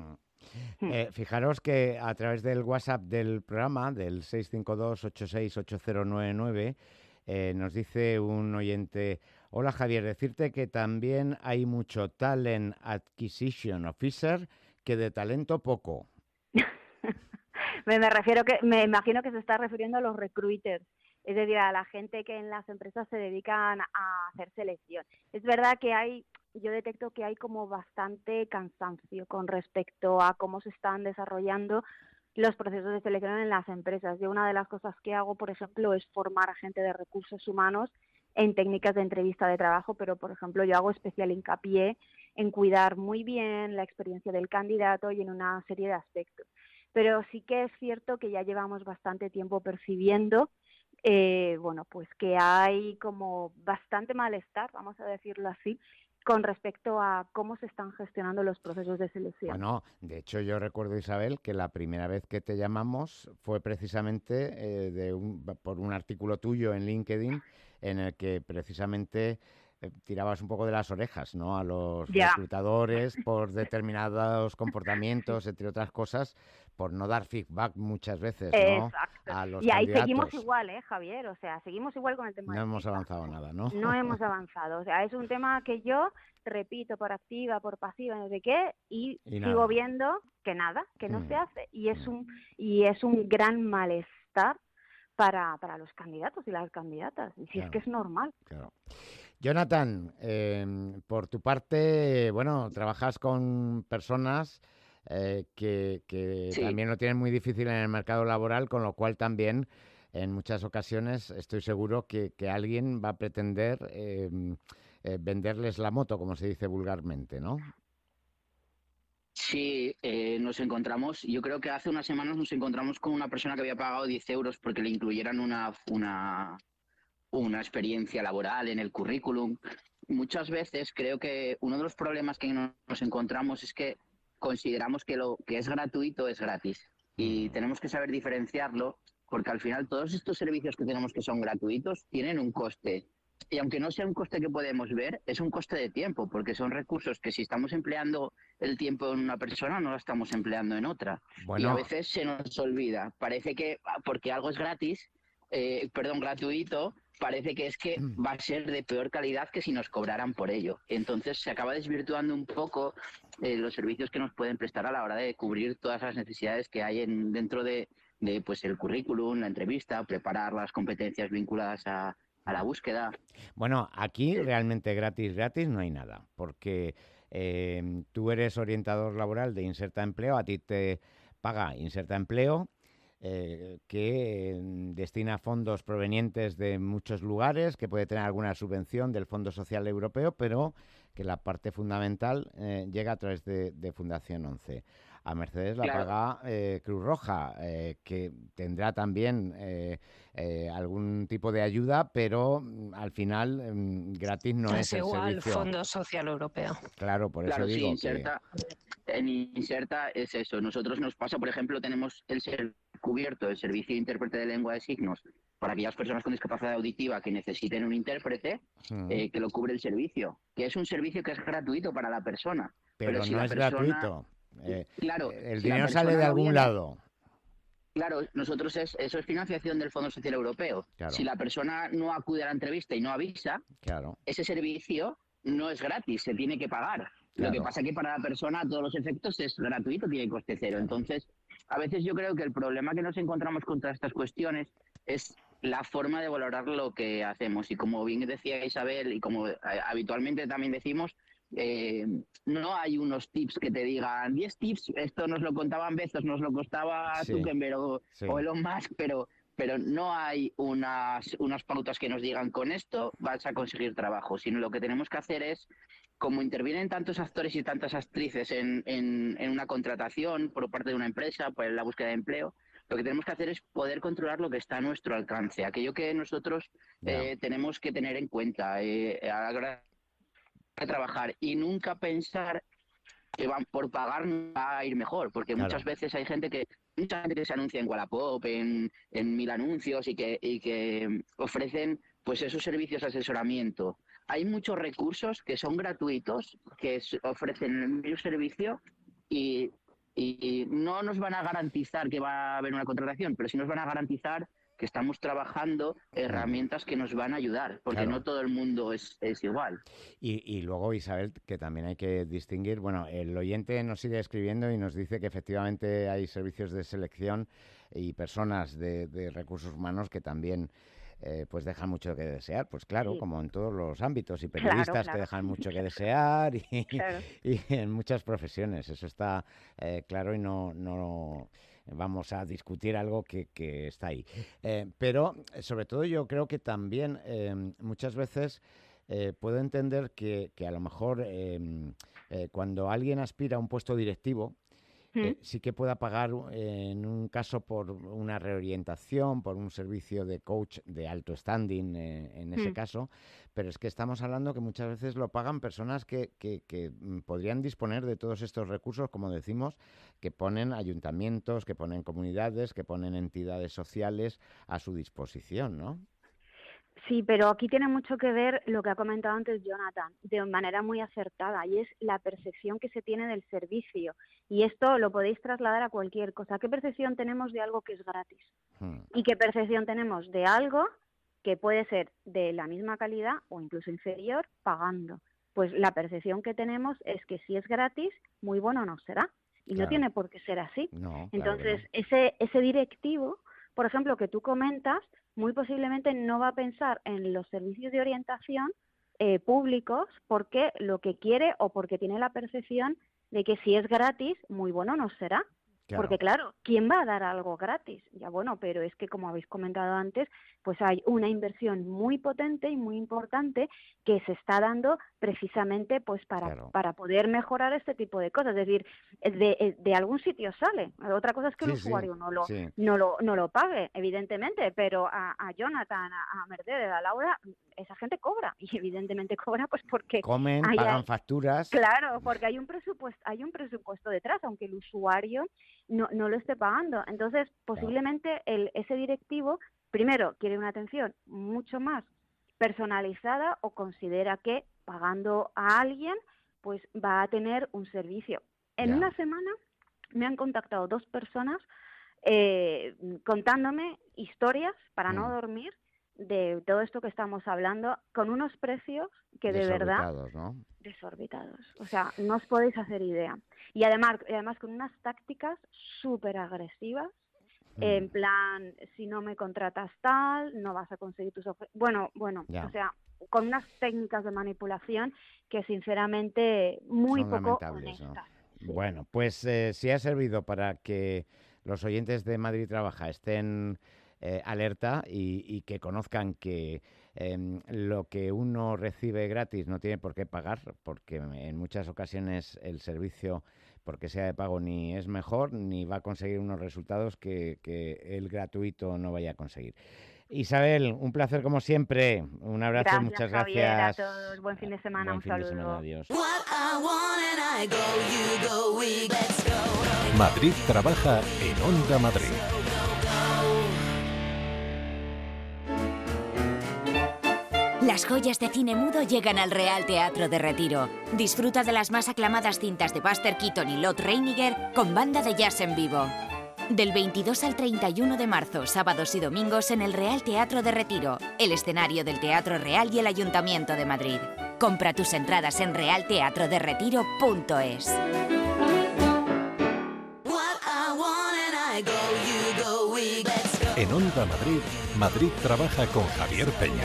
Fijaros que a través del WhatsApp del programa, del 652-868099, nos dice un oyente, hola Javier, decirte que también hay mucho Talent Acquisition Officer que de talento poco.
Me imagino que se está refiriendo a los recruiters, es decir, a la gente que en las empresas se dedican a hacer selección. Es verdad que yo detecto que hay como bastante cansancio con respecto a cómo se están desarrollando los procesos de selección en las empresas. Yo una de las cosas que hago, por ejemplo, es formar a gente de recursos humanos en técnicas de entrevista de trabajo, pero, por ejemplo, yo hago especial hincapié en cuidar muy bien la experiencia del candidato y en una serie de aspectos. Pero sí que es cierto que ya llevamos bastante tiempo percibiendo pues que hay como bastante malestar, vamos a decirlo así, con respecto a cómo se están gestionando los procesos de selección.
Bueno, de hecho yo recuerdo, Isabel, que la primera vez que te llamamos fue precisamente por un artículo tuyo en LinkedIn en el que precisamente tirabas un poco de las orejas, ¿no?, a los reclutadores por determinados comportamientos, entre otras cosas, por no dar feedback muchas veces, ¿no?,
Exacto.
a los
y ahí
candidatos.
seguimos igual, Javier, o sea, seguimos igual con el tema
No
del
hemos
feedback.
avanzado nada, ¿no?
No hemos avanzado, o sea, es un tema que yo repito por activa, por pasiva, no sé qué, y sigo
nada.
viendo que no se hace, y es un gran malestar para los candidatos y las candidatas, y si es que es normal.
Claro. Jonathan, por tu parte, bueno, trabajas con personas que también lo tienen muy difícil en el mercado laboral, con lo cual también en muchas ocasiones estoy seguro que alguien va a pretender venderles la moto, como se dice vulgarmente, ¿no?
Sí, nos encontramos, yo creo que hace unas semanas nos encontramos con una persona que había pagado 10 euros porque le incluyeran una experiencia laboral en el currículum. Muchas veces creo que uno de los problemas que nos encontramos es que consideramos que lo que es gratuito es gratis y tenemos que saber diferenciarlo, porque al final todos estos servicios que tenemos que son gratuitos tienen un coste. Y aunque no sea un coste que podemos ver, es un coste de tiempo, porque son recursos que si estamos empleando el tiempo en una persona, no lo estamos empleando en otra.
Bueno.
Y a veces se nos olvida. Parece que porque algo es gratuito, parece que es que va a ser de peor calidad que si nos cobraran por ello. Entonces se acaba desvirtuando un poco los servicios que nos pueden prestar a la hora de cubrir todas las necesidades que hay dentro de pues el currículum, la entrevista, preparar las competencias vinculadas a la búsqueda.
Bueno, aquí realmente gratis no hay nada, porque tú eres orientador laboral de Inserta Empleo, a ti te paga Inserta Empleo, que destina fondos provenientes de muchos lugares, que puede tener alguna subvención del Fondo Social Europeo, pero que la parte fundamental llega a través de Fundación 11. A Mercedes la paga Cruz Roja, que tendrá también algún tipo de ayuda, pero al final gratis no es el
igual,
servicio.
Fondo Social Europeo.
Claro, por eso digo
en Inserta es eso. Nosotros nos pasa, por ejemplo, tenemos el cubierto el servicio de intérprete de lengua de signos para aquellas personas con discapacidad auditiva que necesiten un intérprete, que lo cubre el servicio, que es un servicio que es gratuito para la persona.
Pero
si
no
la
es
persona,
gratuito.
Claro,
el
si
dinero sale de algún lado.
Claro, nosotros eso es financiación del Fondo Social Europeo.
Claro.
Si la persona no acude a la entrevista y no avisa, ese servicio no es gratis, se tiene que pagar. Lo que pasa es que para la persona, a todos los efectos, es gratuito, tiene coste cero. Entonces, a veces yo creo que el problema que nos encontramos con todas estas cuestiones es la forma de valorar lo que hacemos. Y como bien decía Isabel, y como habitualmente también decimos, no hay unos tips que te digan 10 tips, esto nos lo contaban Bezos, nos lo costaba Zuckerberg o Elon Musk, pero no hay unas pautas que nos digan con esto vas a conseguir trabajo, sino lo que tenemos que hacer es, como intervienen tantos actores y tantas actrices en una contratación por parte de una empresa, por la búsqueda de empleo, lo que tenemos que hacer es poder controlar lo que está a nuestro alcance, aquello que nosotros tenemos que tener en cuenta a la hora de trabajar, y nunca pensar que por pagar va a ir mejor, porque muchas veces hay mucha gente que se anuncia en Wallapop, en Mil Anuncios, y que ofrecen pues esos servicios de asesoramiento. Hay muchos recursos que son gratuitos, que ofrecen el mismo servicio y no nos van a garantizar que va a haber una contratación, pero sí nos van a garantizar que estamos trabajando herramientas que nos van a ayudar, porque no todo el mundo es igual.
Y luego, Isabel, que también hay que distinguir, bueno, el oyente nos sigue escribiendo y nos dice que efectivamente hay servicios de selección y personas de recursos humanos que también pues dejan mucho que desear, pues claro, como en todos los ámbitos, y periodistas que dejan mucho que desear y en muchas profesiones, eso está claro, y no vamos a discutir algo que está ahí. Pero sobre todo yo creo que también muchas veces puedo entender que a lo mejor cuando alguien aspira a un puesto directivo, sí que pueda pagar en un caso por una reorientación, por un servicio de coach de alto standing en ese caso, pero es que estamos hablando que muchas veces lo pagan personas que podrían disponer de todos estos recursos, como decimos, que ponen ayuntamientos, que ponen comunidades, que ponen entidades sociales a su disposición, ¿no?
Sí, pero aquí tiene mucho que ver lo que ha comentado antes Jonathan, de manera muy acertada, y es la percepción que se tiene del servicio. Y esto lo podéis trasladar a cualquier cosa. ¿Qué percepción tenemos de algo que es gratis? ¿Y qué percepción tenemos de algo que puede ser de la misma calidad o incluso inferior pagando? Pues la percepción que tenemos es que si es gratis, muy bueno no será. Y no tiene por qué ser así.
No,
entonces, ese directivo, por ejemplo, que tú comentas, muy posiblemente no va a pensar en los servicios de orientación públicos porque lo que quiere o porque tiene la percepción de que si es gratis, muy bueno no será. Claro. Porque claro, ¿quién va a dar algo gratis? Ya bueno, pero es que como habéis comentado antes, pues hay una inversión muy potente y muy importante que se está dando precisamente pues para poder mejorar este tipo de cosas. Es decir, de algún sitio sale. Otra cosa es que el usuario no lo pague, evidentemente, pero a Jonathan, a Mercedes, a Laura, esa gente cobra y evidentemente cobra pues porque
comen, pagan facturas.
Claro, porque hay un presupuesto detrás, aunque el usuario no lo esté pagando. Entonces, posiblemente ese directivo, primero, quiere una atención mucho más personalizada o considera que pagando a alguien, pues va a tener un servicio. En una semana me han contactado 2 personas contándome historias para no dormir de todo esto que estamos hablando, con unos precios que de verdad...
¿no?
Desorbitados. O sea, no os podéis hacer idea. Y además con unas tácticas súper agresivas, en plan, si no me contratas tal, no vas a conseguir tus ofertas. Bueno, o sea, con unas técnicas de manipulación que sinceramente muy
son
poco
lamentables,
honestas.
¿no? Sí. Bueno, pues si ha servido para que los oyentes de Madrid Trabaja estén alerta y que conozcan que lo que uno recibe gratis no tiene por qué pagar, porque en muchas ocasiones el servicio, porque sea de pago, ni es mejor ni va a conseguir unos resultados que el gratuito no vaya a conseguir. Isabel, un placer como siempre. Un abrazo, muchas
Javier,
gracias.
A todos. Buen fin de semana,
Buen
un
fin
saludo.
de semana, adiós.
Madrid Trabaja en Onda Madrid.
Las joyas de cine mudo llegan al Real Teatro de Retiro. Disfruta de las más aclamadas cintas de Buster Keaton y Lott Reiniger con banda de jazz en vivo. Del 22 al 31 de marzo, sábados y domingos en el Real Teatro de Retiro, el escenario del Teatro Real y el Ayuntamiento de Madrid. Compra tus entradas en realteatroderetiro.es.
En Onda Madrid, Madrid Trabaja con Javier Peña.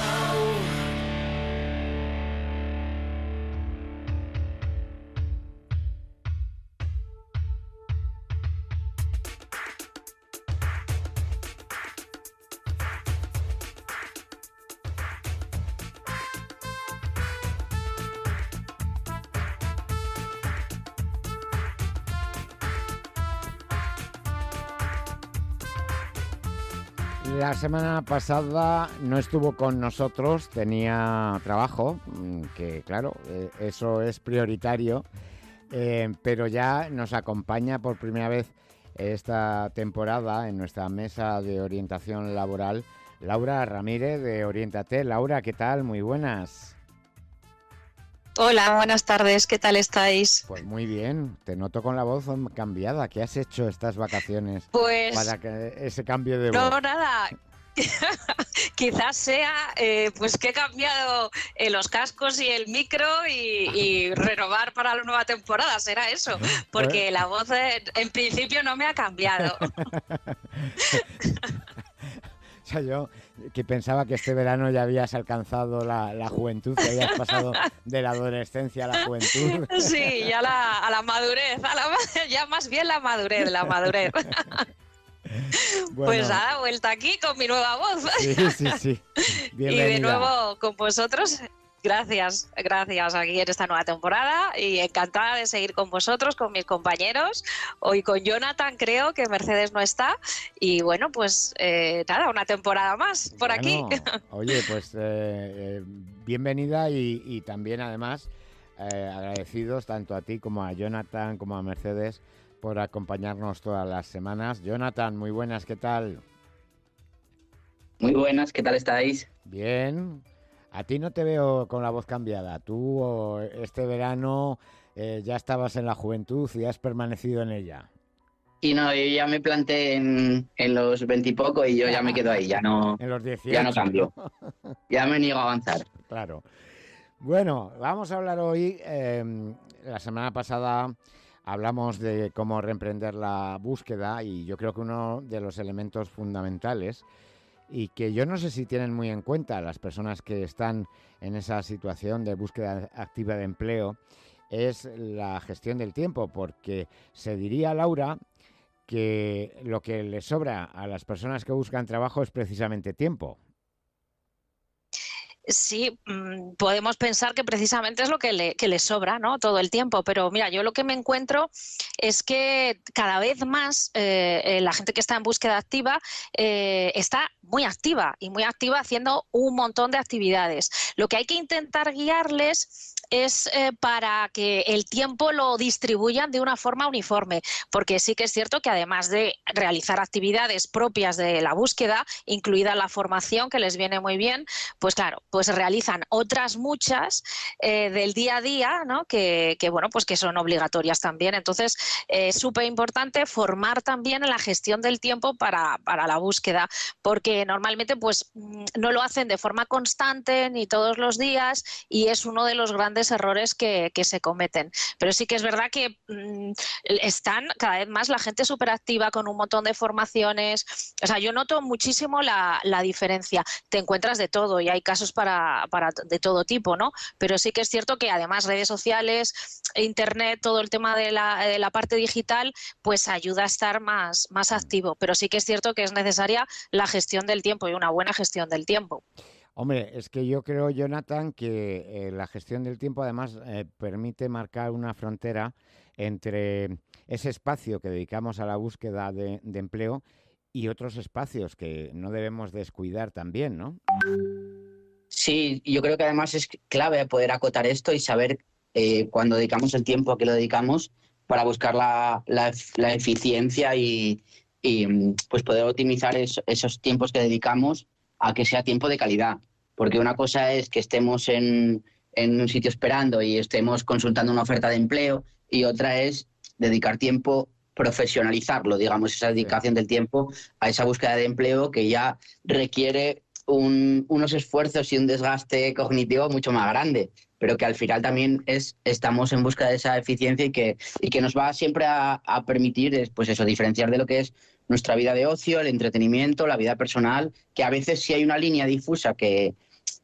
La semana pasada no estuvo con nosotros, tenía trabajo, que claro, eso es prioritario, pero ya nos acompaña por primera vez esta temporada en nuestra mesa de orientación laboral, Laura Ramírez de Oriéntate. Laura, ¿qué tal? Muy buenas.
Hola, buenas tardes, ¿qué tal estáis?
Pues muy bien, te noto con la voz cambiada. ¿Qué has hecho estas vacaciones para que ese cambio de voz?
No, nada. Quizás sea pues que he cambiado los cascos y el micro y renovar para la nueva temporada, será eso, porque la voz en principio no me ha cambiado.
O sea, yo que pensaba que este verano ya habías alcanzado la juventud, que habías pasado de la adolescencia a la juventud.
Sí, ya a la madurez, ya más bien la madurez. Bueno, pues nada, vuelta aquí con mi nueva voz.
Sí. Bienvenida.
Y de nuevo con vosotros. Gracias aquí en esta nueva temporada y encantada de seguir con vosotros, con mis compañeros. Hoy con Jonathan, creo que Mercedes no está. Y bueno, pues nada, una temporada más por aquí.
Oye, pues bienvenida y también además agradecidos tanto a ti como a Jonathan como a Mercedes por acompañarnos todas las semanas. Jonathan, muy buenas, ¿qué tal?
Muy buenas, ¿qué tal estáis?
Bien. A ti no te veo con la voz cambiada. Tú este verano ya estabas en la juventud y has permanecido en ella.
Y no, yo ya me planté en los 20 y poco y yo ya me quedo ahí, ya no,
en los 18,
ya no cambio.
¿no?
Ya me niego a avanzar.
Claro. Bueno, vamos a hablar hoy, la semana pasada hablamos de cómo reemprender la búsqueda y yo creo que uno de los elementos fundamentales y que yo no sé si tienen muy en cuenta las personas que están en esa situación de búsqueda activa de empleo es la gestión del tiempo, porque se diría, Laura, que lo que le sobra a las personas que buscan trabajo es precisamente tiempo.
Sí, podemos pensar que precisamente es lo que le sobra, ¿no? Todo el tiempo, pero mira, yo lo que me encuentro es que cada vez más la gente que está en búsqueda activa está muy activa y muy activa haciendo un montón de actividades. Lo que hay que intentar guiarles es para que el tiempo lo distribuyan de una forma uniforme, porque sí que es cierto que además de realizar actividades propias de la búsqueda, incluida la formación, que les viene muy bien, pues claro, pues realizan otras muchas del día a día, ¿no? que bueno, pues que son obligatorias también. Entonces, es súper importante formar también en la gestión del tiempo para la búsqueda, porque normalmente pues no lo hacen de forma constante ni todos los días y es uno de los grandes errores que se cometen. Pero sí que es verdad que están cada vez más la gente súper activa con un montón de formaciones. O sea, yo noto muchísimo la diferencia. Te encuentras de todo y hay casos para de todo tipo, ¿no? Pero sí que es cierto que además redes sociales, internet, todo el tema de la parte digital, pues ayuda a estar más activo. Pero sí que es cierto que es necesaria la gestión del tiempo y una buena gestión del tiempo.
Hombre, es que yo creo, Jonathan, que la gestión del tiempo además permite marcar una frontera entre ese espacio que dedicamos a la búsqueda de empleo y otros espacios que no debemos descuidar también, ¿no?
Sí, yo creo que además es clave poder acotar esto y saber cuando dedicamos el tiempo a qué lo dedicamos para buscar la eficiencia y pues poder optimizar esos tiempos que dedicamos a que sea tiempo de calidad. Porque una cosa es que estemos en un sitio esperando y estemos consultando una oferta de empleo y otra es dedicar tiempo, profesionalizarlo, digamos, esa dedicación del tiempo a esa búsqueda de empleo que ya requiere unos esfuerzos y un desgaste cognitivo mucho más grande, pero que al final también estamos en busca de esa eficiencia y que nos va siempre a permitir pues eso, diferenciar de lo que es nuestra vida de ocio, el entretenimiento, la vida personal, que a veces sí hay una línea difusa que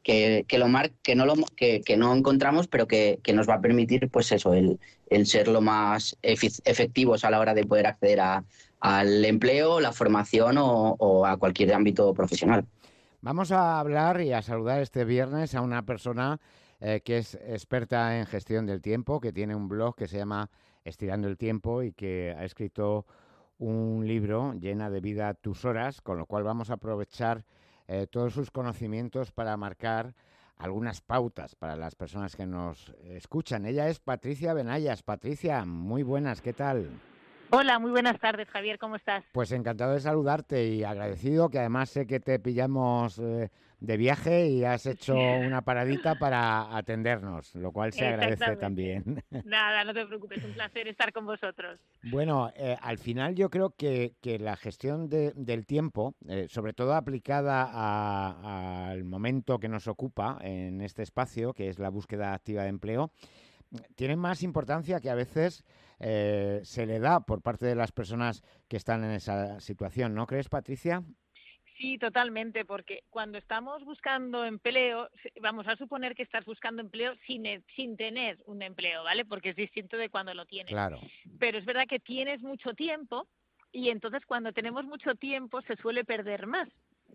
no encontramos, pero que nos va a permitir pues eso, el ser lo más efectivos a la hora de poder acceder al empleo, la formación o a cualquier ámbito profesional.
Vamos a hablar y a saludar este viernes a una persona que es experta en gestión del tiempo, que tiene un blog que se llama Estirando el Tiempo y que ha escrito un libro, Llena de vida tus horas, con lo cual vamos a aprovechar todos sus conocimientos para marcar algunas pautas para las personas que nos escuchan. Ella es Patricia Benayas. Patricia, muy buenas, ¿qué tal?
Hola, muy buenas tardes, Javier, ¿cómo estás?
Pues encantado de saludarte y agradecido, que además sé que te pillamos de viaje y has hecho una paradita para atendernos, lo cual se agradece también.
Nada, no te preocupes, un placer estar con vosotros.
Bueno, al final yo creo que la gestión del tiempo, sobre todo aplicada al momento que nos ocupa en este espacio, que es la búsqueda activa de empleo, tiene más importancia que a veces se le da por parte de las personas que están en esa situación, ¿no crees, Patricia?
Sí, totalmente, porque cuando estamos buscando empleo, vamos a suponer que estás buscando empleo sin tener un empleo, ¿vale? Porque es distinto de cuando lo tienes.
Claro.
Pero es verdad que tienes mucho tiempo y entonces cuando tenemos mucho tiempo se suele perder más.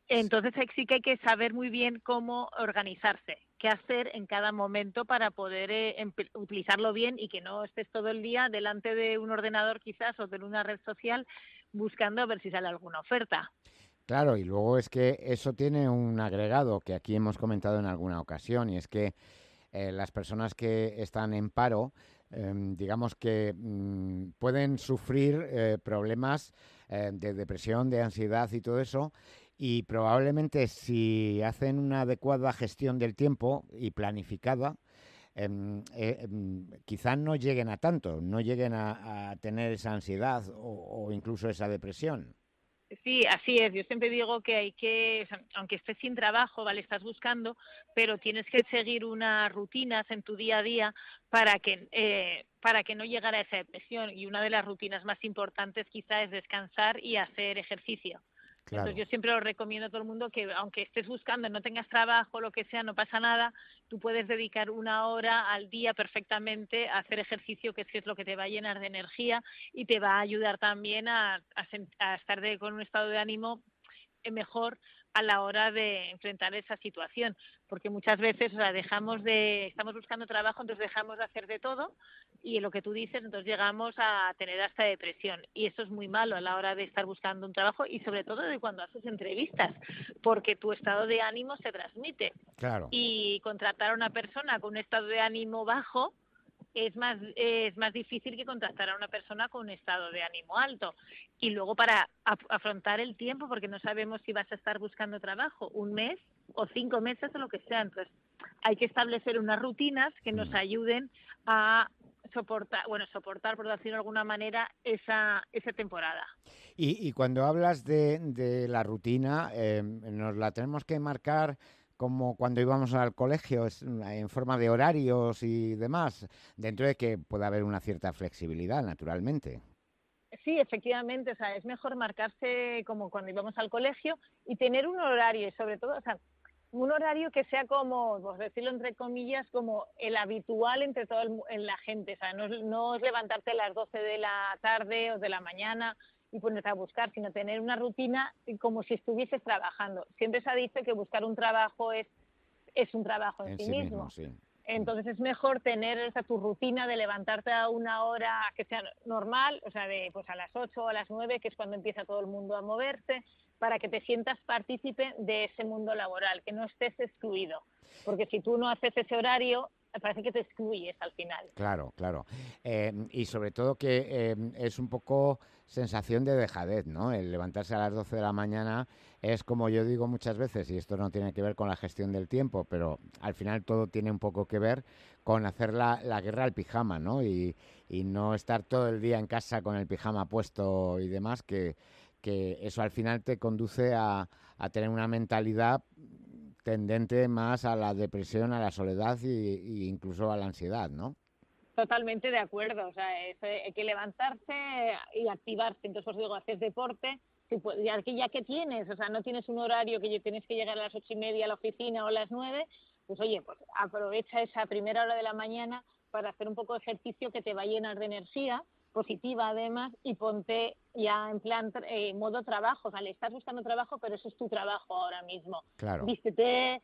Entonces sí que hay que saber muy bien cómo organizarse, qué hacer en cada momento para poder utilizarlo bien y que no estés todo el día delante de un ordenador quizás o de una red social buscando a ver si sale alguna oferta.
Claro, y luego es que eso tiene un agregado que aquí hemos comentado en alguna ocasión, y es que las personas que están en paro, digamos que pueden sufrir problemas de depresión, de ansiedad y todo eso, y probablemente si hacen una adecuada gestión del tiempo y planificada, quizás no lleguen a tanto, no lleguen a tener esa ansiedad o incluso esa depresión.
Sí, así es. Yo siempre digo que hay que, o sea, aunque estés sin trabajo, ¿vale? Estás buscando, pero tienes que seguir unas rutinas en tu día a día para que no llegara a esa depresión. Y una de las rutinas más importantes quizá es descansar y hacer ejercicio.
Claro.
Entonces yo siempre lo recomiendo a todo el mundo que aunque estés buscando, no tengas trabajo, lo que sea, no pasa nada, tú puedes dedicar 1 hora al día perfectamente a hacer ejercicio, que es lo que te va a llenar de energía y te va a ayudar también a estar con un estado de ánimo mejor a la hora de enfrentar esa situación, porque muchas veces, o sea, estamos buscando trabajo, entonces dejamos de hacer de todo y lo que tú dices, entonces llegamos a tener hasta depresión y eso es muy malo a la hora de estar buscando un trabajo y sobre todo de cuando haces entrevistas, porque tu estado de ánimo se transmite.
Claro.
Y contratar a una persona con un estado de ánimo bajo es más difícil que contratar a una persona con un estado de ánimo alto. Y luego para afrontar el tiempo, porque no sabemos si vas a estar buscando trabajo 1 mes o 5 meses o lo que sea. Entonces hay que establecer unas rutinas que nos ayuden a soportar, por decirlo de alguna manera, esa temporada.
Y cuando hablas de la rutina, nos la tenemos que marcar como cuando íbamos al colegio, en forma de horarios y demás, dentro de que pueda haber una cierta flexibilidad, naturalmente.
Sí, efectivamente, o sea, es mejor marcarse como cuando íbamos al colegio y tener un horario, y sobre todo, o sea, un horario que sea como, por decirlo entre comillas, como el habitual entre en la gente, o sea, no es levantarte a las 12 de la tarde o de la mañana y ponerte a buscar, sino tener una rutina como si estuvieses trabajando. Siempre se ha dicho que buscar un trabajo es un trabajo en sí mismo.
Sí.
Entonces es mejor tener tu rutina de levantarte a una hora que sea normal, o sea, pues a las 8 o a las 9, que es cuando empieza todo el mundo a moverse, para que te sientas partícipe de ese mundo laboral, que no estés excluido. Porque si tú no haces ese horario, parece que te excluyes al final.
Claro. Y sobre todo que es un poco sensación de dejadez, ¿no? El levantarse a las 12 de la mañana es, como yo digo muchas veces, y esto no tiene que ver con la gestión del tiempo, pero al final todo tiene un poco que ver con hacer la guerra al pijama, ¿no? Y no estar todo el día en casa con el pijama puesto y demás, que eso al final te conduce a tener una mentalidad tendente más a la depresión, a la soledad e incluso a la ansiedad, ¿no?
Totalmente de acuerdo, o sea, hay que levantarse y activarse. Entonces os digo, haces deporte, ya que tienes, o sea, no tienes un horario que tienes que llegar a las 8:30 a la oficina o a las 9, pues oye, pues aprovecha esa primera hora de la mañana para hacer un poco de ejercicio que te va a llenar de energía positiva además, y ponte ya en plan modo trabajo, o sea, le estás buscando trabajo, pero eso es tu trabajo ahora mismo.
Claro.
Vístete,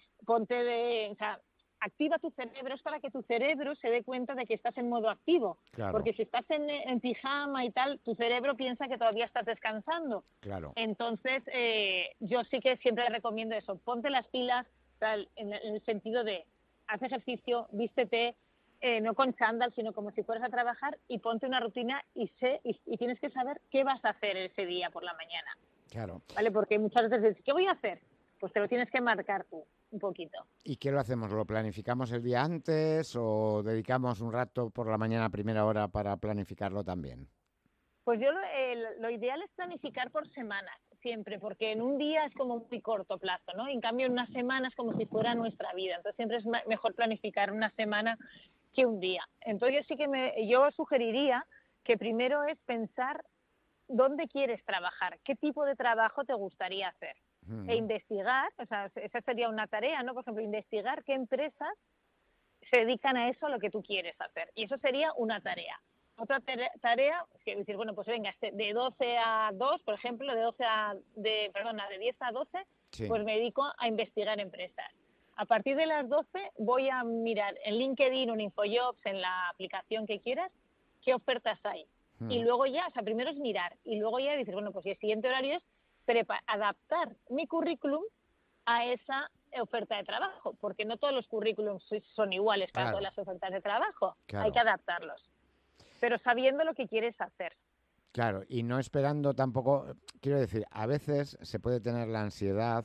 o sea, activa tu cerebro, es para que tu cerebro se dé cuenta de que estás en modo activo.
Claro.
Porque si estás en pijama y tal, tu cerebro piensa que todavía estás descansando.
Claro.
Entonces, yo sí que siempre recomiendo eso, ponte las pilas, tal, en el sentido de haz ejercicio, vístete, no con chándal, sino como si fueras a trabajar, y ponte una rutina y tienes que saber qué vas a hacer ese día por la mañana.
Claro.
¿Vale? Porque muchas veces dices, ¿qué voy a hacer? Pues te lo tienes que marcar tú un poquito.
¿Y qué lo hacemos? ¿Lo planificamos el día antes o dedicamos un rato por la mañana a primera hora para planificarlo también?
Pues yo lo ideal es planificar por semanas, siempre, porque en un día es como muy corto plazo, ¿no? En cambio, en una semana es como si fuera nuestra vida. Entonces siempre es mejor planificar una semana que un día. Entonces yo sugeriría que primero es pensar dónde quieres trabajar, qué tipo de trabajo te gustaría hacer. E investigar, o sea, esa sería una tarea, ¿no? Por ejemplo, investigar qué empresas se dedican a eso, a lo que tú quieres hacer. Y eso sería una tarea. Otra tarea, que decir, bueno, pues venga, de 12 a 2, por ejemplo, de 10 a 12, sí, pues me dedico a investigar empresas. A partir de las 12 voy a mirar en LinkedIn o en InfoJobs, en la aplicación que quieras, qué ofertas hay. Y luego ya, o sea, primero es mirar y luego ya dices, bueno, pues el siguiente horario es adaptar mi currículum a esa oferta de trabajo, porque no todos los currículums son iguales para todas las ofertas de trabajo. Hay que adaptarlos, pero sabiendo lo que quieres hacer.
Claro, y no esperando tampoco, quiero decir, a veces se puede tener la ansiedad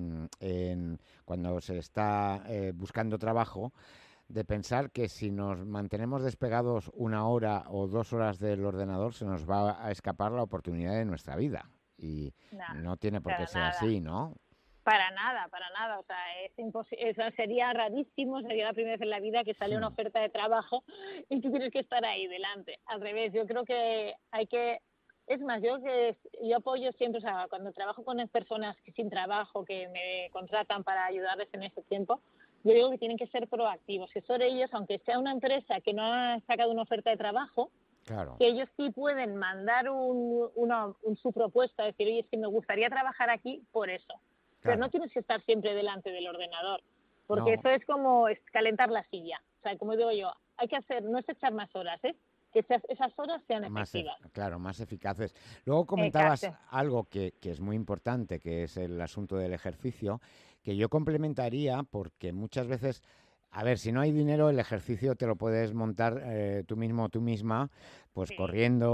cuando se está buscando trabajo, de pensar que si nos mantenemos despegados 1 hora o 2 horas del ordenador se nos va a escapar la oportunidad de nuestra vida. Y no tiene por qué ser así, ¿no?
Para nada. O sea, eso sería rarísimo, sería la primera vez en la vida que sale una oferta de trabajo y tú tienes que estar ahí delante. Al revés, yo creo que es más, yo apoyo siempre, o sea, cuando trabajo con personas sin trabajo que me contratan para ayudarles en ese tiempo, yo digo que tienen que ser proactivos, que son ellos, aunque sea una empresa que no ha sacado una oferta de trabajo, que ellos sí pueden mandar su propuesta, decir, oye, es que me gustaría trabajar aquí por eso. Pero no tienes que estar siempre delante del ordenador, porque eso es como calentar la silla. O sea, como digo yo, hay que hacer, no es echar más horas, que esas horas sean efectivas.
Más eficaces. Luego comentabas algo que es muy importante, que es el asunto del ejercicio, que yo complementaría porque muchas veces, a ver, si no hay dinero, el ejercicio te lo puedes montar tú mismo o tú misma, pues corriendo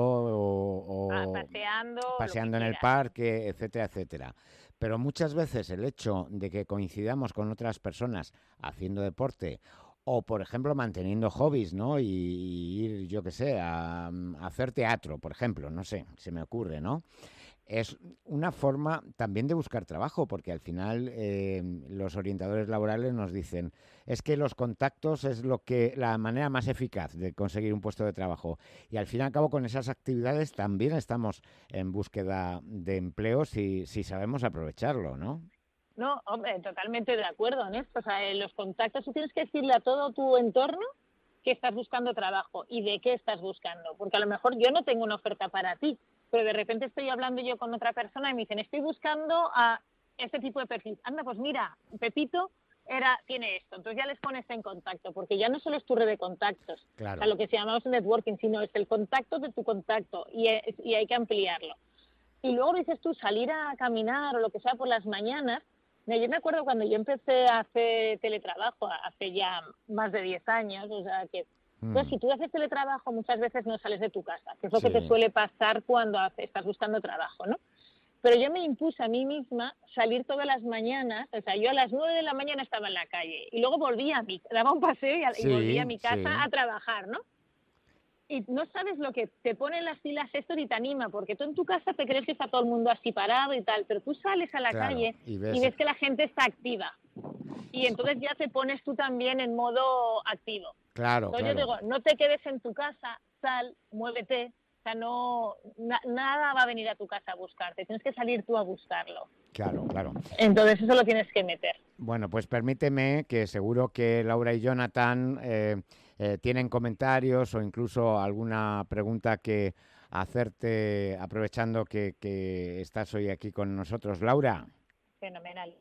o paseando en el parque, etcétera, etcétera. Pero muchas veces el hecho de que coincidamos con otras personas haciendo deporte o, por ejemplo, manteniendo hobbies, ¿no? Y ir, yo qué sé, a hacer teatro, por ejemplo, no sé, se me ocurre, ¿no? Es una forma también de buscar trabajo, porque al final los orientadores laborales nos dicen es que los contactos es la manera más eficaz de conseguir un puesto de trabajo. Y al fin y al cabo con esas actividades también estamos en búsqueda de empleo si sabemos aprovecharlo, ¿no?
No, hombre, totalmente de acuerdo en esto. O sea, los contactos, tú tienes que decirle a todo tu entorno que estás buscando trabajo y de qué estás buscando. Porque a lo mejor yo no tengo una oferta para ti, pero de repente estoy hablando yo con otra persona y me dicen, estoy buscando a este tipo de perfil. Anda, pues mira, Pepito tiene esto. Entonces ya les pones en contacto, porque ya no solo es tu red de contactos, o sea, lo que se llamamos networking, sino es el contacto de tu contacto y hay que ampliarlo. Y luego dices tú, salir a caminar o lo que sea por las mañanas. Yo me acuerdo cuando yo empecé a hacer teletrabajo hace ya más de 10 años, o sea que si tú haces teletrabajo muchas veces no sales de tu casa, que es lo que te suele pasar cuando estás buscando trabajo, ¿no? Pero yo me impuse a mí misma salir todas las mañanas, o sea, yo a las 9 de la mañana estaba en la calle y luego daba un paseo y volvía a mi casa a trabajar, ¿no? Y no sabes lo que te ponen las filas esto y te anima, porque tú en tu casa te crees que está todo el mundo así parado y tal, pero tú sales a la calle y ves que la gente está activa. Y entonces ya te pones tú también en modo activo. Entonces yo digo, no te quedes en tu casa, sal, muévete. O sea, nada va a venir a tu casa a buscarte, tienes que salir tú a buscarlo.
Claro.
Entonces eso lo tienes que meter.
Bueno, pues permíteme que seguro que Laura y Jonathan tienen comentarios o incluso alguna pregunta que hacerte aprovechando que estás hoy aquí con nosotros. Laura.
Fenomenal.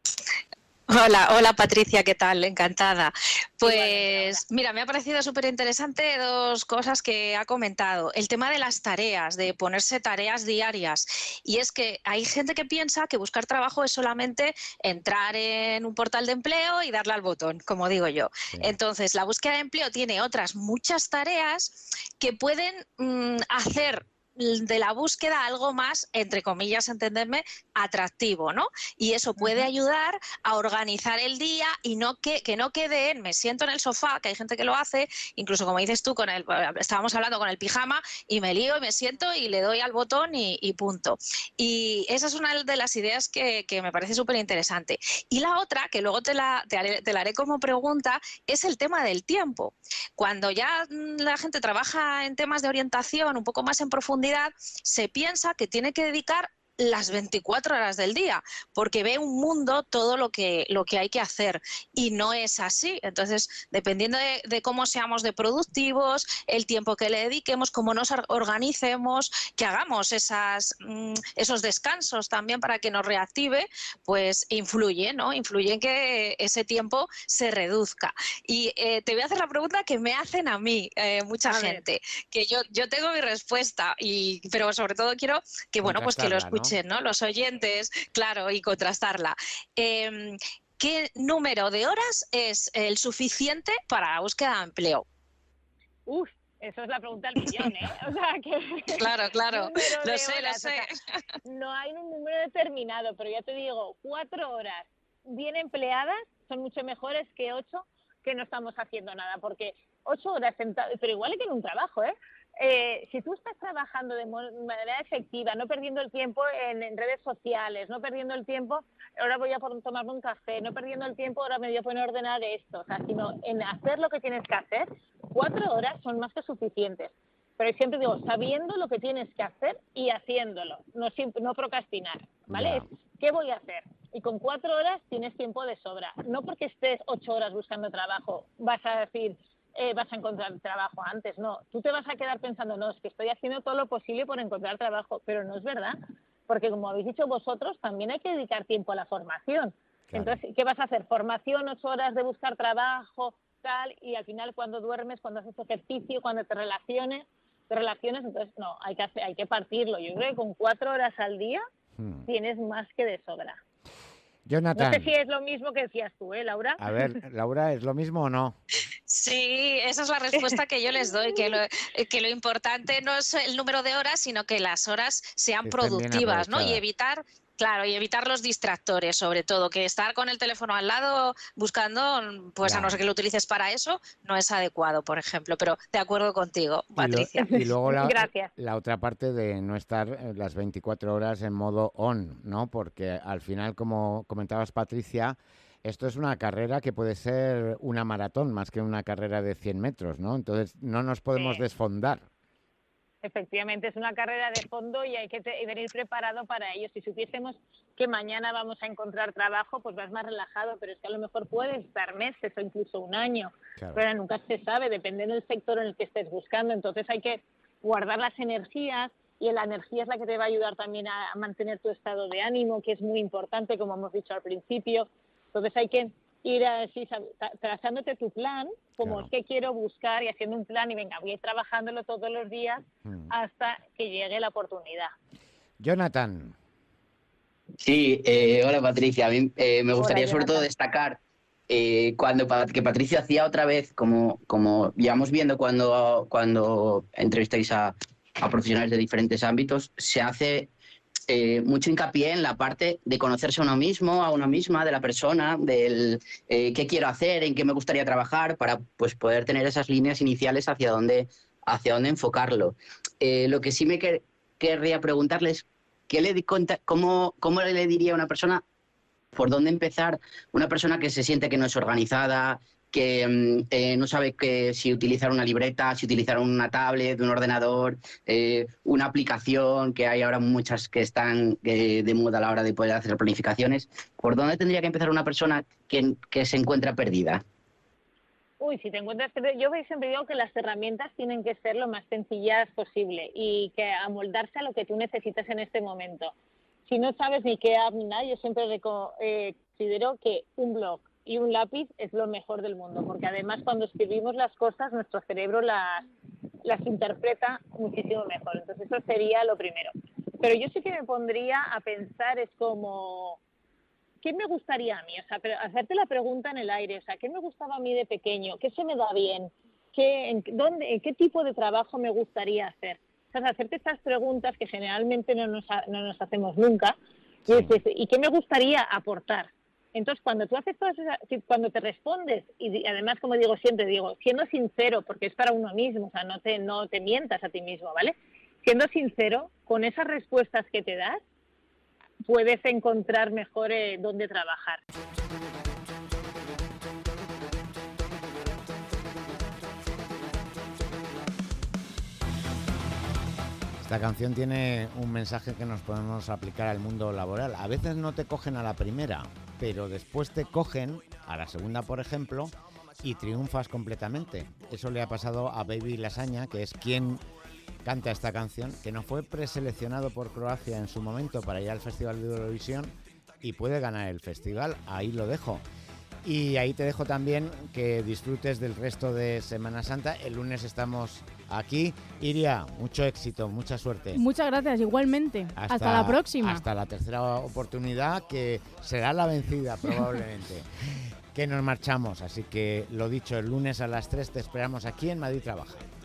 Hola Patricia, ¿qué tal? Encantada. Pues mira, me ha parecido súper interesante 2 cosas que ha comentado. El tema de las tareas, de ponerse tareas diarias. Y es que hay gente que piensa que buscar trabajo es solamente entrar en un portal de empleo y darle al botón, como digo yo. Sí. Entonces, la búsqueda de empleo tiene otras muchas tareas que pueden hacer de la búsqueda algo más, entre comillas, entenderme, atractivo, ¿no? Y eso puede ayudar a organizar el día y que no quede en me siento en el sofá, que hay gente que lo hace, incluso como dices tú, estábamos hablando con el pijama y me lío y me siento y le doy al botón y punto. Y esa es una de las ideas que me parece súper interesante. Y la otra, que luego te la haré como pregunta, es el tema del tiempo. Cuando ya la gente trabaja en temas de orientación un poco más en profundidad, se piensa que tiene que dedicar las 24 horas del día, porque ve un mundo todo lo que hay que hacer, y no es así. Entonces, dependiendo de cómo seamos de productivos, el tiempo que le dediquemos, cómo nos organicemos, que hagamos esos descansos también para que nos reactive, pues influye, ¿no? Influye en que ese tiempo se reduzca. Y te voy a hacer la pregunta que me hacen a mí mucha gente, que yo tengo mi respuesta, pero sobre todo quiero que, bueno, pues que lo escuchen, ¿no? Los oyentes, claro, y contrastarla. ¿Qué número de horas es el suficiente para la búsqueda de empleo?
Uf, eso es la pregunta del millón, ¿eh? O sea, que...
Claro, lo sé.
O sea, no hay un número determinado, pero ya te digo, 4 horas bien empleadas son mucho mejores que 8 que no estamos haciendo nada, porque 8 horas sentadas, pero igual que en un trabajo, ¿eh? Si tú estás trabajando de manera efectiva, no perdiendo el tiempo en redes sociales, no perdiendo el tiempo, ahora voy a tomarme un café, no perdiendo el tiempo, ahora me voy a poner a ordenar esto, o sea, sino en hacer lo que tienes que hacer, 4 horas son más que suficientes. Pero siempre digo, sabiendo lo que tienes que hacer y haciéndolo, no procrastinar, ¿vale? ¿Qué voy a hacer? Y con 4 horas tienes tiempo de sobra. No porque estés 8 horas buscando trabajo, vas a decir... vas a encontrar trabajo antes, no, tú te vas a quedar pensando, no, es que estoy haciendo todo lo posible por encontrar trabajo, pero no es verdad, porque como habéis dicho vosotros, también hay que dedicar tiempo a la formación. Claro. Entonces, ¿qué vas a hacer? Formación, 8 horas de buscar trabajo, tal, y al final cuando duermes, cuando haces ejercicio, cuando te relaciones, entonces no, hay que partirlo. Yo creo que con 4 horas al día tienes más que de sobra.
Jonathan.
No sé si es lo mismo que decías tú, Laura.
A ver, Laura, ¿es lo mismo o no?
Sí, esa es la respuesta que yo les doy, que lo importante no es el número de horas, sino que las horas sean productivas, ¿no? Y evitar los distractores, sobre todo, que estar con el teléfono al lado buscando, pues a no ser que lo utilices para eso, no es adecuado, por ejemplo. Pero de acuerdo contigo, Patricia.
Y luego la otra parte de no estar las 24 horas en modo on, ¿no? Porque al final, como comentabas, Patricia, esto es una carrera que puede ser una maratón más que una carrera de 100 metros, ¿no? Entonces no nos podemos desfondar.
Efectivamente, es una carrera de fondo y hay que venir preparado para ello. Si supiésemos que mañana vamos a encontrar trabajo, pues vas más relajado, pero es que a lo mejor puedes estar meses o incluso un año. Claro. Pero nunca se sabe, depende del sector en el que estés buscando. Entonces hay que guardar las energías, y la energía es la que te va a ayudar también a mantener tu estado de ánimo, que es muy importante, como hemos dicho al principio. Entonces hay que ir así, trazándote tu plan, como es que quiero buscar, y haciendo un plan, y venga, voy a ir trabajándolo todos los días hasta que llegue la oportunidad.
Jonathan.
Sí, hola Patricia. A mí me gustaría sobre todo destacar que Patricia hacía otra vez, como íbamos viendo cuando entrevistáis a profesionales de diferentes ámbitos, se hace mucho hincapié en la parte de conocerse a uno mismo, a una misma, de la persona, del qué quiero hacer, en qué me gustaría trabajar, para pues poder tener esas líneas iniciales hacia dónde enfocarlo. Lo que sí me querría preguntarles, ¿cómo le diría a una persona por dónde empezar? Una persona que se siente que no es organizada, que no sabe si utilizar una libreta, si utilizar una tablet, un ordenador, una aplicación, que hay ahora muchas que están de moda a la hora de poder hacer planificaciones. ¿Por dónde tendría que empezar una persona que se encuentra perdida?
Uy, si te encuentras perdida, yo siempre digo que las herramientas tienen que ser lo más sencillas posible y que amoldarse a lo que tú necesitas en este momento. Si no sabes ni qué app ni nada, yo siempre considero que un blog y un lápiz es lo mejor del mundo, porque además cuando escribimos las cosas nuestro cerebro las interpreta muchísimo mejor. Entonces eso sería lo primero. Pero yo sí que me pondría a pensar, es como, ¿qué me gustaría a mí? O sea, hacerte la pregunta en el aire, o sea, ¿qué me gustaba a mí de pequeño? ¿Qué se me da bien? ¿En qué tipo de trabajo me gustaría hacer? O sea, hacerte estas preguntas que generalmente no nos hacemos nunca. Sí. ¿Y qué me gustaría aportar? Entonces, cuando tú haces todas esas, cuando te respondes, y además, como digo siempre, siendo sincero, porque es para uno mismo, o sea, no te mientas a ti mismo, ¿vale? Siendo sincero, con esas respuestas que te das, puedes encontrar mejor dónde trabajar.
Esta canción tiene un mensaje que nos podemos aplicar al mundo laboral. A veces no te cogen a la primera, pero después te cogen a la segunda, por ejemplo, y triunfas completamente. Eso le ha pasado a Baby Lasaña, que es quien canta esta canción, que no fue preseleccionado por Croacia en su momento para ir al Festival de Eurovisión y puede ganar el festival. Ahí lo dejo. Y ahí te dejo también que disfrutes del resto de Semana Santa. El lunes estamos aquí. Iria, mucho éxito, mucha suerte.
Muchas gracias, igualmente. Hasta la próxima.
Hasta la tercera oportunidad, que será la vencida probablemente. Que nos marchamos. Así que lo dicho, el lunes a las 3 te esperamos aquí en Madrid Trabaja.